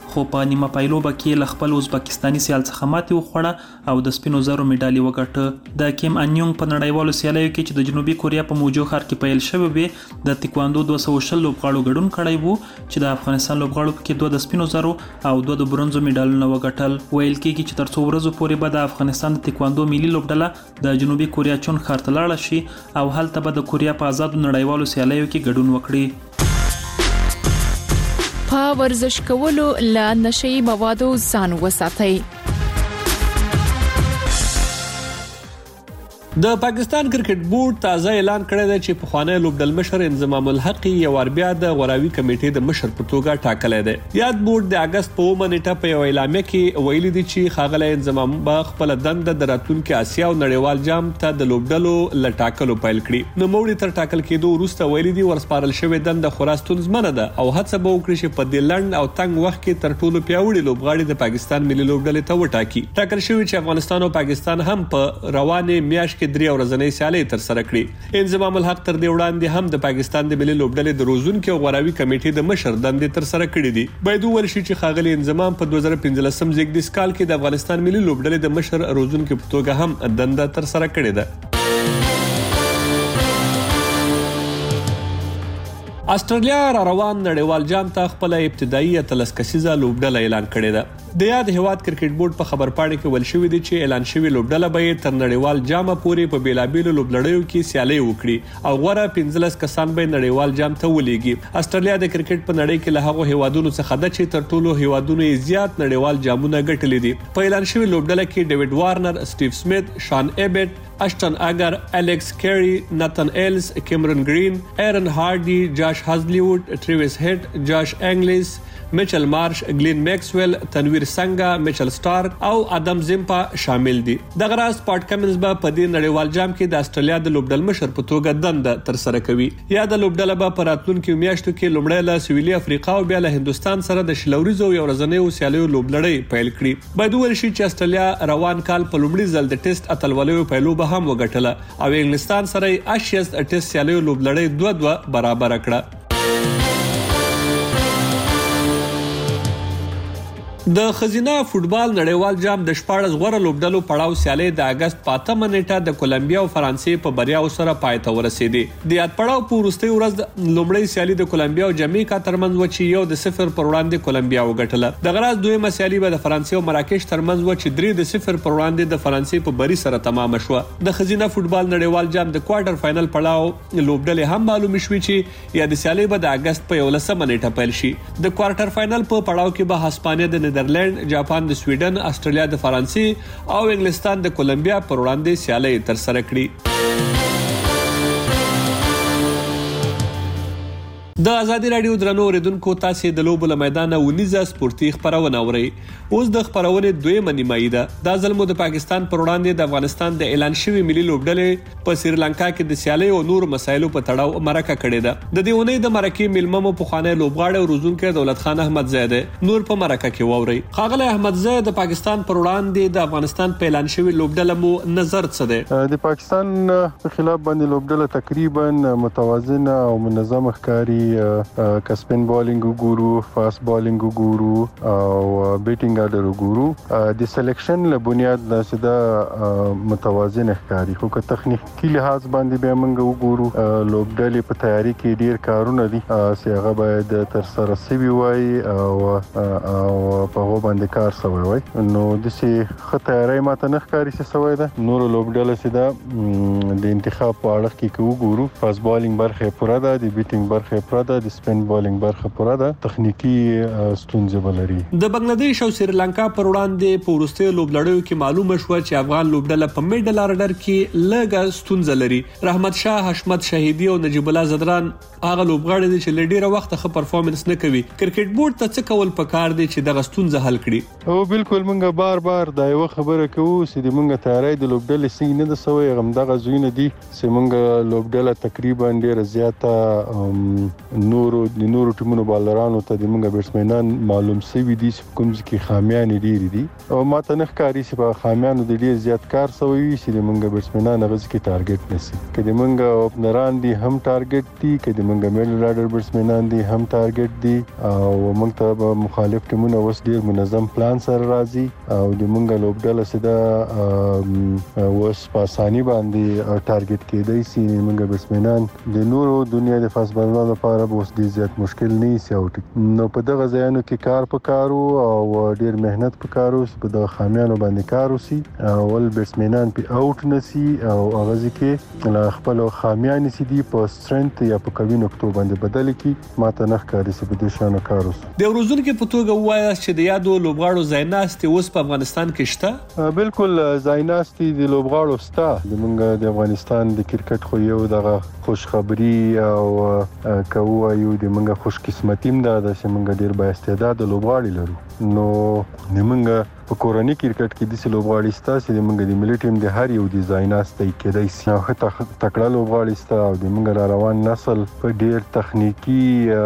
خو په نیمه پایلوبه کې ل خپل ازبکستاني سیال څخه ماتې وخوړه او د سپینو زرو میډالي وګټه. د کیم انیونګ په نړیوالو سیالیو کې چې د جنوبي کوریا په موجو ښار کې پیل شوی وي د تکواندو 220 لوبغاړو ګډون کړی وو چې د افغانستان لوبغاړو کې 2 د سپینو زرو او 2 د برونزو میډالونه وګټل. ویل کېږي چې تر څو ورځې پورې به د افغانستان د تکواندو ملي لوبډله د جنوبي کوریا چون ښار ته لاړه شي او هلته به د کوریا په آزادو نړیوالو سیالیو کې ګډون وکړي. په ورزش کولو له نشئی موادو ځان وساتئ. د پاکستان کرکټ بورډ تازه اعلان کړی دی چې پخوانی لوبډل مشر انضمام الحق یو ور بیا د غوراوي کمیټې د مشر په توګه ټاکلی دی. یاد بورډ د اگست په 9 نیټه په یو اعلامیه کې ویلي دی چې ښاغلی انضمام به خپل دنده د راتلونکي آسیا او نړیوال جام ته د لوبډلو له ټاکلو پیل کړي. نوموړي تر ټاکل کېدو وروسته ویلي دی ورسپارل شوې دنده خورا ستونزمنه ده او هڅه به وکړي چې په دې لنډ او تنګ وخت کې تر ټولو پیاوړي لوبغاړي د پاکستان ملي لوبډلې ته وټاکي. ټاکل شوی چې افغانستان او پاکستان هم په روانې میاشت کې 3 ورځنۍ سیالۍ تر سره کړي. انضمام الحق تر دې وړاندې هم د پاکستان د ملي لوبډلې د روزونکو او غوراوي کمیټې د مشر دندې تر سره کړې دي. باید وویل شي چې ښاغلي انضمام په 2015 زیږدیز کال کې د افغانستان ملي لوبډلې د مشر روزونکو په توګه هم دنده تر سره کړې ده. استرالیا را روان نړیوال جام ته خپل ابتدایي اتلس کسیزه لوبډله اعلان کړې ده. د یاد هیواد کرکټ بورډ په خبرپاڼه کې ویل شوی دی چې اعلان شوی لوبډله به تر نړیوال جام پورې په بیلابیلو لوبلړیو کې سیالي وکړي او غوړه 15 کسان به نړیوال جام ته ولېږي. استرالیا د کرکټ په نړۍ کې له هغو هیوادونو څخه ده چې تر ټولو هیوادونو زیات نړیوال جامونه ګټلي دي. په اعلان شوی لوبډله کې ډیوډ وارنر، سټیو سمیت، شان ایبټ، اشټن اگر، الیکس کیری، ناتن ایلز، کیمرن گرین، ایرن هارډي، جاش هازلیوډ، ټریویس هیډ، جاش انګلیس، میچل مارش، گلین میکسویل، تنویر سنگا، میچل سٹارک او ادم زمپا شامل دي. دغه راز پاټ کمنز به په دې نړیوال جام کې د استرالیا د لوبډل مشر په توګه دنده تر سره کوي. یا د لوبډله به په راتلونکو میاشتو کې لومړی له سویلي افریقا او بیا له هندستان سره د شلوريزو یو ورځنیو سیالیو لوبلړۍ پیل کړي. باید وویل شي چې استرالیا روان کال په لومړي ځل د ټیسټ اتلولیو پیلوبه هم وګټله او انګلستان سره اشیاس ټیسټ سیالیو لوبلړۍ 2-2 برابر کړه. د خزینه فوتبال نړیوال جام د 14 غوړه لوبډلو پړاو سیالي د اگست 5 نیټه د کولمبیا او فرانسې په بریاو سره پای ته ورسېدي. د یاد پړاو په وروستي ورځ لومړی سیالي د کولمبیا او جامیکا ترمنځ و چې 1-0 پر وړاندې کولمبیا وګټله. د غراز دویمه سیالي به د فرانسې او مراکش ترمنځ و چې 3-0 پر وړاندې د فرانسې په بری سره تمام شوه. د خزینه فوتبال نړیوال جام د کوارټر فائنل پړاو لوبډلې هم معلوم شوې چې یا د سیالي به د اگست په 11 نیټه پیل شي. د کوارټر فائنل په پړاو کې به هسپانیا د نیدرلند، جاپان د سویډن، استرالیا د فرانسې او انګلستان د کولمبیا پر وړاندې سیالي تر سره کړي. د ازادي رادیو درنو اوریدونکو تاسو د لوبو له میدانه ونیزه سپورتي خبرونه اورئ. اوس د خبرونې دویمه نیمایي ده. دا ځل مو د پاکستان پر وړاندې د افغانستان د اعلان شوی ملي لوبډلې په سریلانکا کې د سیالي او نور مسایلو په تړاو مرکه کړې ده. د دې ونې د مرکې ملمه مو په خانه لوبغاړي او روزونکو دولت خان احمد زیده نور په مرکه کې ووري. خاغله احمد زید د پاکستان پر وړاندې د افغانستان په اعلان شوی لوبډله مو نظر څه ده؟ د پاکستان په خلاف باندې لوبډله تقریبا متوازنه او منظمه ښکاری. کسپین بالینګ وګورو، فاست بالینګ وګورو او بیټینګ آرډر وګورو. د سلیکشن له بنیاد نه دا متوازن ښکاری. خو که تخنیکی لحاظ باندې به موږ وګورو لوبډلې په تیاری کې ډیر کارونه دي چې هغه باید تر سره شوي وای او په هغه باندې کار شوی وای. نو د سي خطرای ماته نه ښکاری څه شوی ده. نور لوبډلې چې دا د انتخاب په اړه کې وګورو، فاست بالینګ برخه پوره ده، د بیټینګ برخه پوره ده، د سپین بالینګ برخه پوره ده، تخنیکی ستونزې ولري. د بنگلاديش او سریلانکا پر وړاندې په وروستي لوبلړیو کې معلومه شو چې افغان لوبډله په میډل آرډر کې لږه ستونزه لري. رحمت شاه، حشمت شهیدی او نجیب الله زدران هغه لوبغاړي دي چې لډیره وخت ښه پرفورمنس نه کوي. کرکټ بورډ ته څه کول پکار دي چې دغه ستونزه حل کړي؟ او بالکل موږ بار دا یو خبره کوو چې موږ تیاری د لوبډلې څنګه نه د سوي غمدغه زوینه دي چې موږ لوبډله تقریبا ډیره زیاته نورو ټیمونو بالرانو ته د موږ بیټسمنان معلوم سوي دي چې کوم ځکه خامیان ډېری دي او ماته نه ښکاري چې په خامیانو د ډېر زیات کار شوی وي چې موږ بیټسمنان هغه ځکه ټارګټ نشي کله موږ اوپنران دي هم ټارګټ دي کله موږ میډل راډر بیټسمنان دي هم ټارګټ دي او موږ ته مخالف ټیمونه اوس ډېر منظم پلان سره راځي او د موږ لوبډله سده اوس په اساني باندې ټارګټ کېدای شي موږ بیټسمنان د نورو دنیا د فاست بالرانو لپاره به اوس ډېر زیات مشکل نه شي او نو په دغه ځایونو کې کار پکارو او ډېر مهنت پکارو چې په دغه خامیانو باندې کار وشي او بیټسمنان په اوټ نشي او هغه ځکه لا خپل خامیان سي دي په سترنث یا په کوي نقطو باندې بدل کی ماته نه ښکاري چې په دې شانو کار وشي د ورزونکو په توګه وایي چې د یادو لوبغاړو ځایناستي اوس په افغانستان کې شته بالکل ځایناستي د لوبغاړو شته د موږ د افغانستان د کرکټ خو یو دغه خوشخبری او کوو یو د موږ خوش قسمتیم ده چې موږ ډیر با استعداد لوبغاړي لرو نو موږ په کورنۍ کرکټ کې د لوبغاړي ستا چې موږ د ملي ټیم د هر یو ډیزایناستي کېدای شي او تکړه لوبغاړي ستا او د موږ را روان نسل په ډیر تخنیکی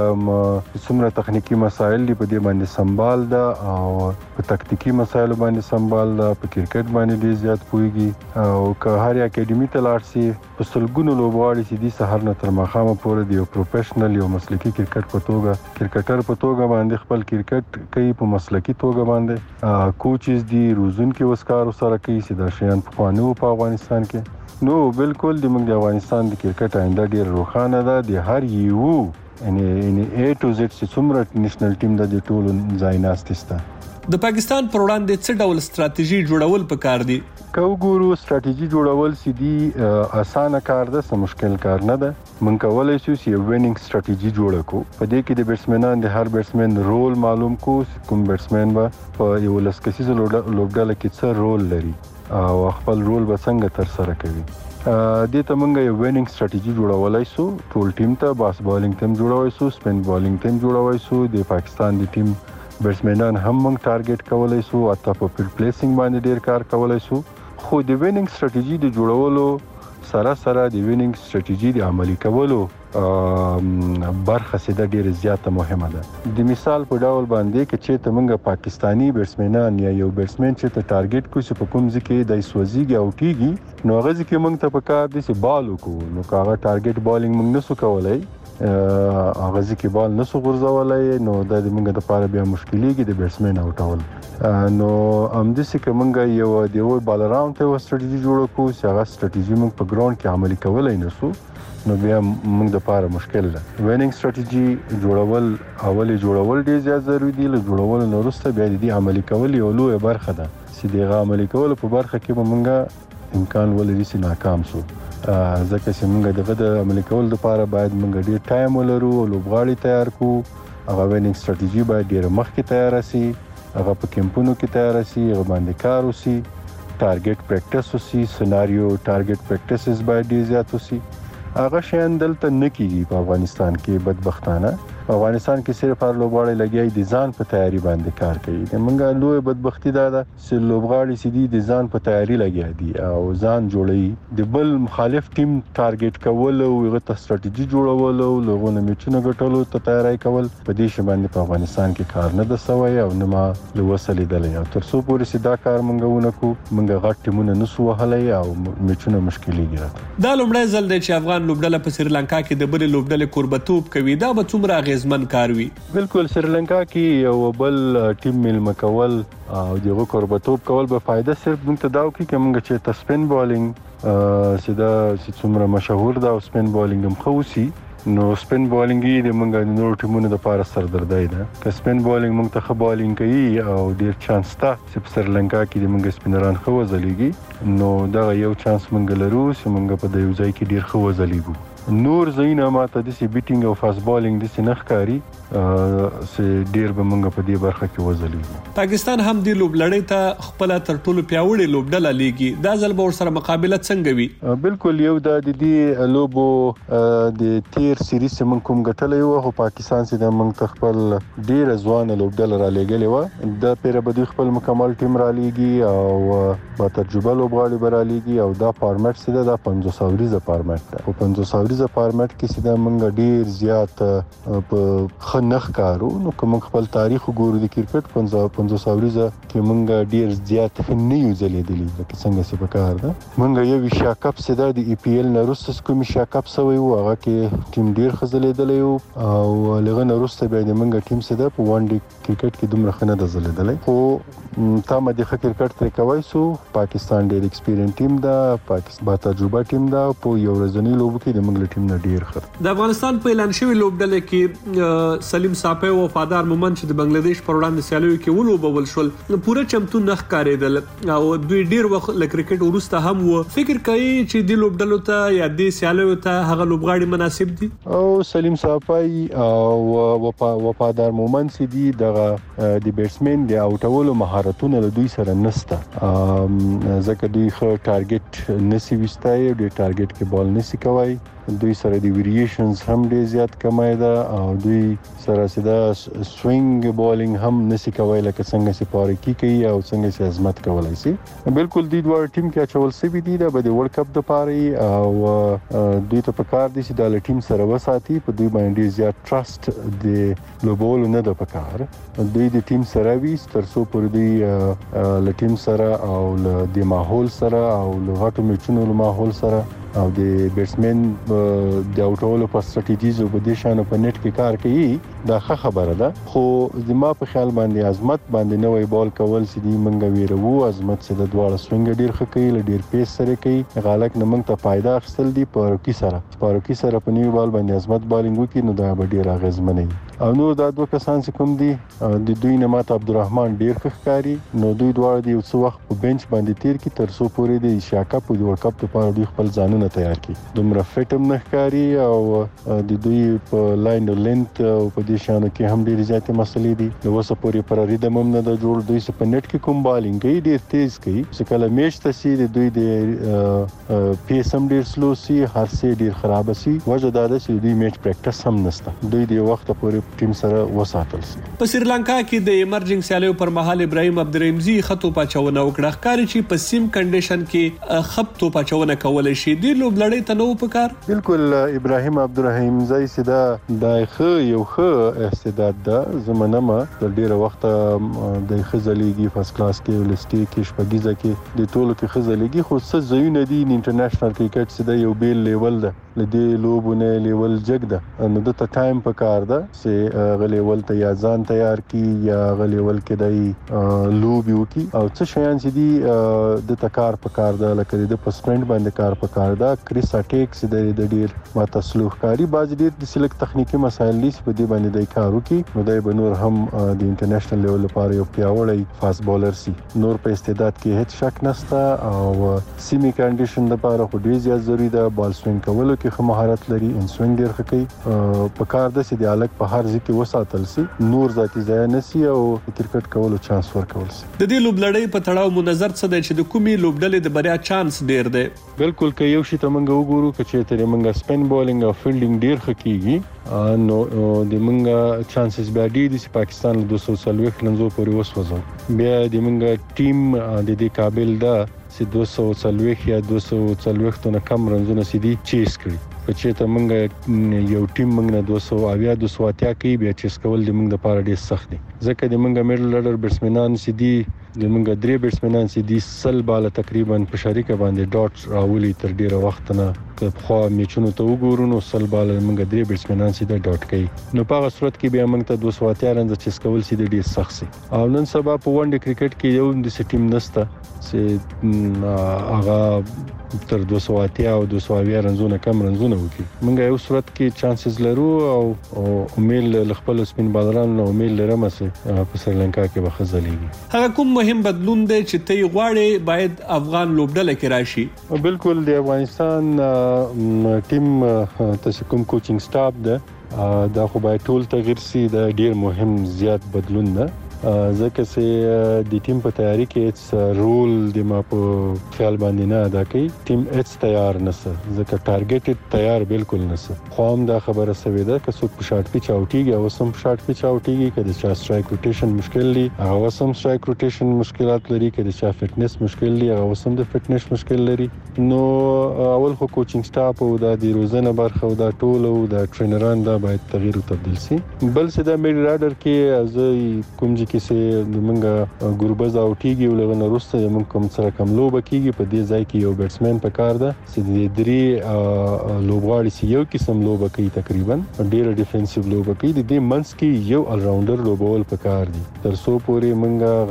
څومره تخنیکی مسایل دی په دې باندې سنبال ده او په تکتیکی مسایل باندې سنبال ده په کرکټ باندې ډیر زیات پويږي او که هر اکیډمي ته لاړ شي په سلګونو لوبغاړي چې د سحر نه تر ماښامه پورې دی یو پروفیشنل یو مسلکی کرکټ په توګه کرکټر په توګه باندې خپل کرکټ کوي په مسلکی توګه باندې کوچز دي روزونکو وسکارو سره کوي چې د شیان په قانون په افغانستان کې نو بالکل د موږ د افغانستان د کرکټ آینده ډیر روښانه ده د هر یو ان A to Z چې څومره نېشنل ټیم د ټولو ځایناستسته د پاکستان پر وړاندې څه ډول ستراتیژي جوړول پکار دي کو ګورو ستراتیژي جوړول سیدي اسانه کار ده سم مشکل کار نه ده من کولای شو چې یو وینینګ ستراتیژي جوړ کو په دې کې د بیټسمنان د هر بیټسمن رول معلوم کو کوم بیټسمن به په یو لسکسیز لوبډاله کې څه رول لري او خپل رول به څنګه تر سره کوي دې ته موږ یو وینینګ ستراتیژي جوړولای شو ټول ټیم ته باس بالینګ ټیم جوړوي شو سپین بالینګ ټیم جوړوي شو د پاکستان د ټیم بیټسمنان هم موږ ټارګټ کولای شو او په پلیسینګ باندې ډیر کار کولای شو خو د وینینګ ستراتیژي د جوړولو سره د وینینګ ستراتیژي د عملي کولو برخه سده ډیره زیاته مهمه ده د مثال په ډول باندې کې چې تمنګ پاکستانی بیټسمنان یا یو بیټسمن چې ته ټارګټ کوي په کوم ځکه د سوځيږي او کیږي نو هغه ځکه موږ ته پکار دي چې بال وکړو نو هغه ټارګټ بالینګ موږ نسو کولای هغه ځکه بال نسو غورځولای نو د موږ لپاره بیا مشکلېږي د بیټسمن اوټول نو امدسي کومګ یو دیو بالران ته ستراتیژي جوړ کو چې هغه ستراتیژي موږ په ګراوند کې عملي کولای نسو نو بیا موږ د لپاره مشکل ده وینینګ ستراتیژي جوړول ډیر زیات ضروری دي له جوړول نو وروسته بیا د عملي کول یو لوی برخه ده چې دغه عملي کول په برخه کې موږ امکان ولري چې ناکام شو ځکه چې موږ دغه د عملي کول لپاره باید موږ ډیر ټایم ولرو لوبغاړي تیار کو هغه وینینګ ستراتیژي باید ډیر مخکې تیار شي هغه په کمپونو کې تیار شي هغه باندې کار وشي ټارګټ پریکټس وشي سيناریو ټارګټ پریکټسز باید ډیر زیات وشي هغه شین دلته نکېږي په افغانستان کې بدبختانه په افغانستان کې صرف هر لوبغاړی لګیای دي ځان په تیاری باندې کار کوي موږ لوی بدبختی ده چې لوبغاړي سړي دي ځان په تیاری لګیای دي او ځان جوړي د بل مخالف ټیم ټارګټ کول او هغه ته ستراتیژي جوړول او لغونه میچونه ګټلو ته تیاری کول په دې شی باندې په افغانستان کې کار نه د سوي او نه ما له وسلې دلې او تر څو پورې سدا کار مونږ ونکو مونږ غټ ټیمونه نسو وهلای او میچونه مشکلي ګرځي دا لومړی ځل دی چې افغان لوبډله په سریلانکا کې د بل لوبډلې قربتوب کوي دا به څومره اغیزمن کار وي بالکل سریلانکا کې یو بل ټیم مل مکول او دغه قربتوب کول به فائدہ صرف موږ ته داو کې موږ چې تسپین بالینګ سدا څومره مشهور دا سپین بالینګ هم خوسي نو سپین بالینګ د موږ د نورو ټیمونو لپاره سردردای ده که سپین بالینګ موږ ته بالینګ کوي او ډیر چانس ته چې سریلانکا کې د موږ سپینران خو وزلېږي نو دا یو چانس موږ لرو چې موږ په دې ځای کې ډیر خو وزلېږو نور زینا ماته د سی بیټینګ او فاست بالینګ د سنخکاری چې ډیر به موږ په دې برخه کې وزلېږو پاکستان هم د لوبلړۍ ته خپل تر ټولو پیاوړی لوبډله لیږي دا ځل به سره مقابله څنګه وي بالکل یو د دې لوبو د تیر سریز موږ کوم غټلې و خو پاکستان سي د موږ خپل ډیر ځوان لوبډله را لېګلې و د پیر به خپل مکمل ټیم را لیږي او با تجربه لوبغاړي برا لیږي او دا فارمټ سي د 500 فارمټ ده او 500 ساوریزه فارمټ کې سیده موږ ډیر زیات په خنخ کارو نو کوم خپل تاریخ وګورو د کرکټ 50 ساوریزه کې موږ ډیر زیات نه یو ځلیدلی لکه څنګه چې په کار ده موږ یو ایشیا کپ سیده د ای پی ایل نرسس کوم ایشیا کپ سوی و هغه کې ټیم ډیر خزلیدلی او لغه نرسته به د موږ ټیم سیده په وان ډے کرکټ کې دومره خنه د زلیدلی خو تام د کرکټ تر کوي سو پاکستان ډیر ایکسپیرینس ټیم دا پاکستان با تجربه ټیم دا په یو ورځنی لوب کې د موږ ټیم نه ډیر خط د افغانستان په اعلان شوی لوبډله کې سلیم صافی او وفادار مومن چې د بنگلاديش پر وړاندې سیالیو کې ولوبول شول پوره چمتو نخ کاریدل او دوی ډیر وخت ل کرکټ ورسته هم و فکر کوي چې د لوبډلو ته یا د سیالیو ته هغه لوبغاړي مناسب دي او سلیم صافی او وفادار مومن سي دي د بیټسمن د اوټولو مهارتونه له دوی سره نسته ځکه دوی خو ټارګټ نسی وستای او د ټارګټ کې بال نسی کوي دوی سره د ویریشنز هم ډیر زیات کمای ده او دوی سره سیده سوینګ بولینګ هم نسی کوي لکه څنګه چې پارکی کوي او څنګه چې عظمت کولای شي بالکل دوی دوه ټیم کې اچول سوي دي د ورلد کپ د پاره او دوی ته پکار دي چې د ټیم سره وساتي په دوی باندې زیات ټرست د لوبول نه د پکار دوی د ټیم سره وي تر څو پر دوی ل ټیم سره او د ماحول سره او ل غټو میچونو له ماحول سره او د بیټسمن د اوټولو په سټریټیز او د شانو په نت کې کار کوي دا ښه خبره ده خو زما په خیال باندې عظمت باندې نوې بال کول چې دی منګه ویرو عظمت چې د دواړه سوینګ ډیر ښه کوي ډیر پیس سره کوي غالک نه منګ ته فائدہ اخستل دي پاروکی سره په نیو بال باندې عظمت بالینګ وکړي نو دا به ډیر اغیزمنه او نو دا دوه کسان چې کوم دي د دوی نه ماته عبدالرحمن ډیر ښه ښکاری نو دوی دواړه دی څو وخت په بنچ باندې تیر کی تر څو پورې د ایشیا کپ او ورلد کپ لپاره دوی خپل ځانونه تیار کړي دومره فټم نه ښکاری او د دوی په لاین لینث او په دې شانو کې هم ډیر زیاتې مسلې دي نو وسه پورې پر ریدم هم نه د جوړ دوی په نت کې کوم بالینګ کوي ډیر تیز کوي چې کله میچ ته سي دوی د پیس هم ډیر سلو سي هر څه ډیر خراب سي وجه دا ده چې دوی میچ پریکټس هم نشته دوی د وخت پورې ټیم سره وساتل سي په سریلانکا کې د ایمرجنګ سیالیو پر مهال ابراهیم عبدالرحیمزی خطو پاچونه وکړه ښکاري چې په سیم کنډیشن کې خط تو پاچونه کول شي د لوبلړۍ ته نو پکار بالکل ابراهیم عبدالرحیمزی سیدا دایخه یو ښه استعداد ده زمونږه د ډیره وخت د خزلېږي فرست کلاس کې ولستي کې شپږیزه کې د ټولو کې خزلېږي خو څه زوینه دي انټرنیشنل کرکټ سیدا یو بیل لیول ده لدی لوبونه لیول جګ ده نو د ټایم په کار ده چې غلیول ته یا ځان تیار کی یا غلیول کې دای لوبیو کی او څه شیان چې دی د تکار په کار ده لکه د پسپرنټ باندې کار په کار ده کریس اټیکس د ډیر ما تسلوح کاری باز ډیر د سلیک تخنیکی مسایل لیس په دې باندې د کارو کی نو دای بنور هم د انټرنیشنل لیول لپاره یو پیاوړی فاست بولر سي نور په استعداد کې هیڅ شک نشته او سیمی کنډیشن لپاره خو ډیر زیات ضروری ده بال سوینګ کولو کې خو مهارت لري ان سوینګ ډیر ښه کوي په کار د سې د الګ په هر ځکه وساتل سي نور ذاتی ځای نسی او کرکټ کولو چانس ورکول سي د دې لوبلړۍ په تړاو منظر څه دی چې د کومي لوبډلې د بریا چانس ډیر دی بالکل که یو شی ته منګه وګورو چې ترې منګه سپین بولینګ او فیلډینګ ډیر ښه کیږي نو د منګه چانسز به ډیر دي چې پاکستان 240 لنزو پورې وسوځو بیا د منګه ټیم د دې قابل ده چې 240 یا 240 نه کم رنزونه سيدي چیس کړي په چې ته منګه یو ټیم منګه 280 کوي بیا چیس کول د منګه لپاره ډیر سخت دي ځکه د منګه میډل لډر بیټسمنان سيدي د منګه درې بیټسمنان سيدي سل بال تقریبا په شریکه باندې ډاټ راولي تر ډیره وخت نه که خو میچونو ته وګورو نو سل بال منګه درې بیټسمنان سيدي ډاټ کوي نو په هغه صورت کې بیا منګه 280 رنز چیس کول سيدي ډیر سخت سي او نن سبا په ون ډے کرکټ کې یو د ټیم نسته چې هغه تر 280 او 220 رنزونه کم رنزونه وکړي موږ یو صورت کې چانسز لرو او امید خپل سپین بالران نو امید لرم چې په سریلانکا کې به خزلېږي هغه کوم مهم بدلون دی چې ته غواړې باید افغان لوبډله کې راشي بالکل د افغانستان ټیم تاسو کوم کوچینګ سټاف ده دا خو باید ټول تغیر سي دا ډیر مهم زیات بدلون ده ځکه چې د ټیم په تیاری کې رول د ما په خیال باندې نه ادا کوي. ټیم هیڅ تیار نسه ځکه ټارګټ تیار بالکل نسه. خو هم دا خبره سوي ده که څوک په شارټ پیچ اوټیږي او سم شارټ پیچ اوټیږي کله چې سټرایک روټیشن مشکل دي هغه سم سټرایک روټیشن مشکلات لري کله چې فټنس مشکل دي هغه سم د فټنس مشکل لري. نو اول خو کوچینګ سټاف او د روزنه برخه او د ټول او د ټرینران دا باید تغییر او تبديل شي. بل څه د میډ راډر کې از کوم چې سه موږ ګروبز اوټیږي او لغه نورسته موږ کوم سره کم لوب کیږي په دې ځای کې یو بیټسمن په کار ده چې د درې لوبغاړي سی یو قسم لوب کوي تقریبا ډیر ډیفنسیو لوب کوي د دې منس کې یو ال راونډر لوبول په کار دي تر څو پورې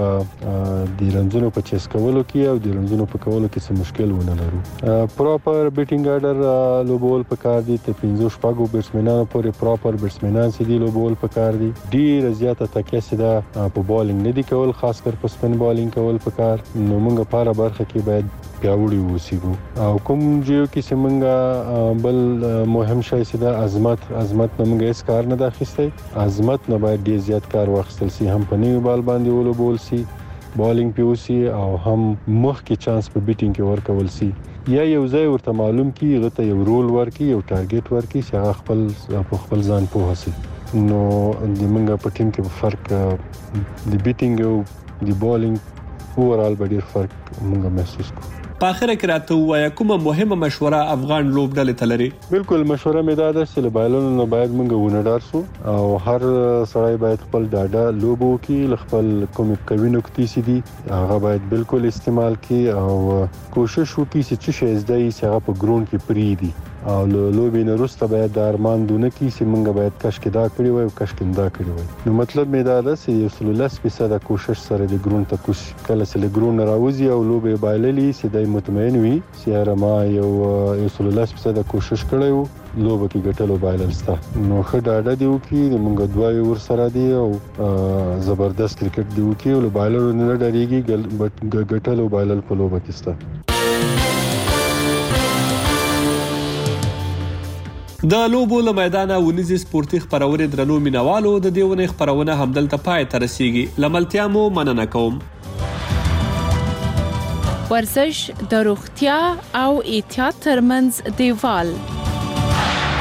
موږ د رنزونو په چیس کولو کې او د رنزونو په کولو کې څه مشکل ونه لرو. پراپر بیټینګ آرډر لوبول په کار دي ته 15 شپږو بیټسمنانو پورې پراپر بیټسمنان سي دي لوبول په کار دي. ډیر زیاته تکیه سي دا په بالینګ نه دي کول خاص کر په سپین بالینګ کول په کار. نو موږ په اړه برخه کې باید پیاوړي ووسو او کوم جیو کې سیمنګا بل مهم شای سي دا عظمت نمګه اس کار نه داخسته عظمت نه باید ډیر زیات کار واخیستل سي هم په نیو بال باندې ولو بول سي بالینګ پیوسی او هم مخ کې چانس په بیټینګ کې ورکول سي یا یو ځای ورته معلوم کی غته یو رول ورکی یو ټارګټ ورکی چې هغه خپل ځان په هسي. نو د منګه په ټیم کې فرق د بیټینګ او د بالینګ اورال به ډیر فرق موږ محسوس کوو. په اخر کې راته وایا کومه مهمه مشوره افغان لوبډلې ته لري؟ بالکل مشوره مې دا ده چې لبایلونو نه باید موږ ونډار سو او هر سړی باید خپل ډاډه لوبو کې خپل کوم قوي نقطې سي دي هغه باید بالکل استعمال کړي او کوشش وکړي چې شي زده یې هغه په ګراوند کې پری دي او لوبې نه وروسته باید د ارمان دونه کې چې موږ باید کش کې دا کړی وای او کش کې دا کړی وای. نو مطلب مې دا ده چې 100% کوشش سره د ګراوند ته کوش کله چې له ګراوند راوځي او لوبې بایللې چې د مطمئن وي چې رما یو 100% کوشش کړی وو لوبه کې ګټلو بایلل ستا. نو خه ډاډه دیو کې موږ دوی ور سره دی او زبردست کرکټ دیو کې او بایلر نه ډریږي ګټلو بایلل په لوبه کې ستا. د لوبو له میدانه ونیزي سپورتي خبرونه درنو مینوالو د دیونه خبرونه همدلته پای ته رسیږي. لملتیا مو مننه کوم. ورزش د روغتیا او احتیاط ترمنځ دیوال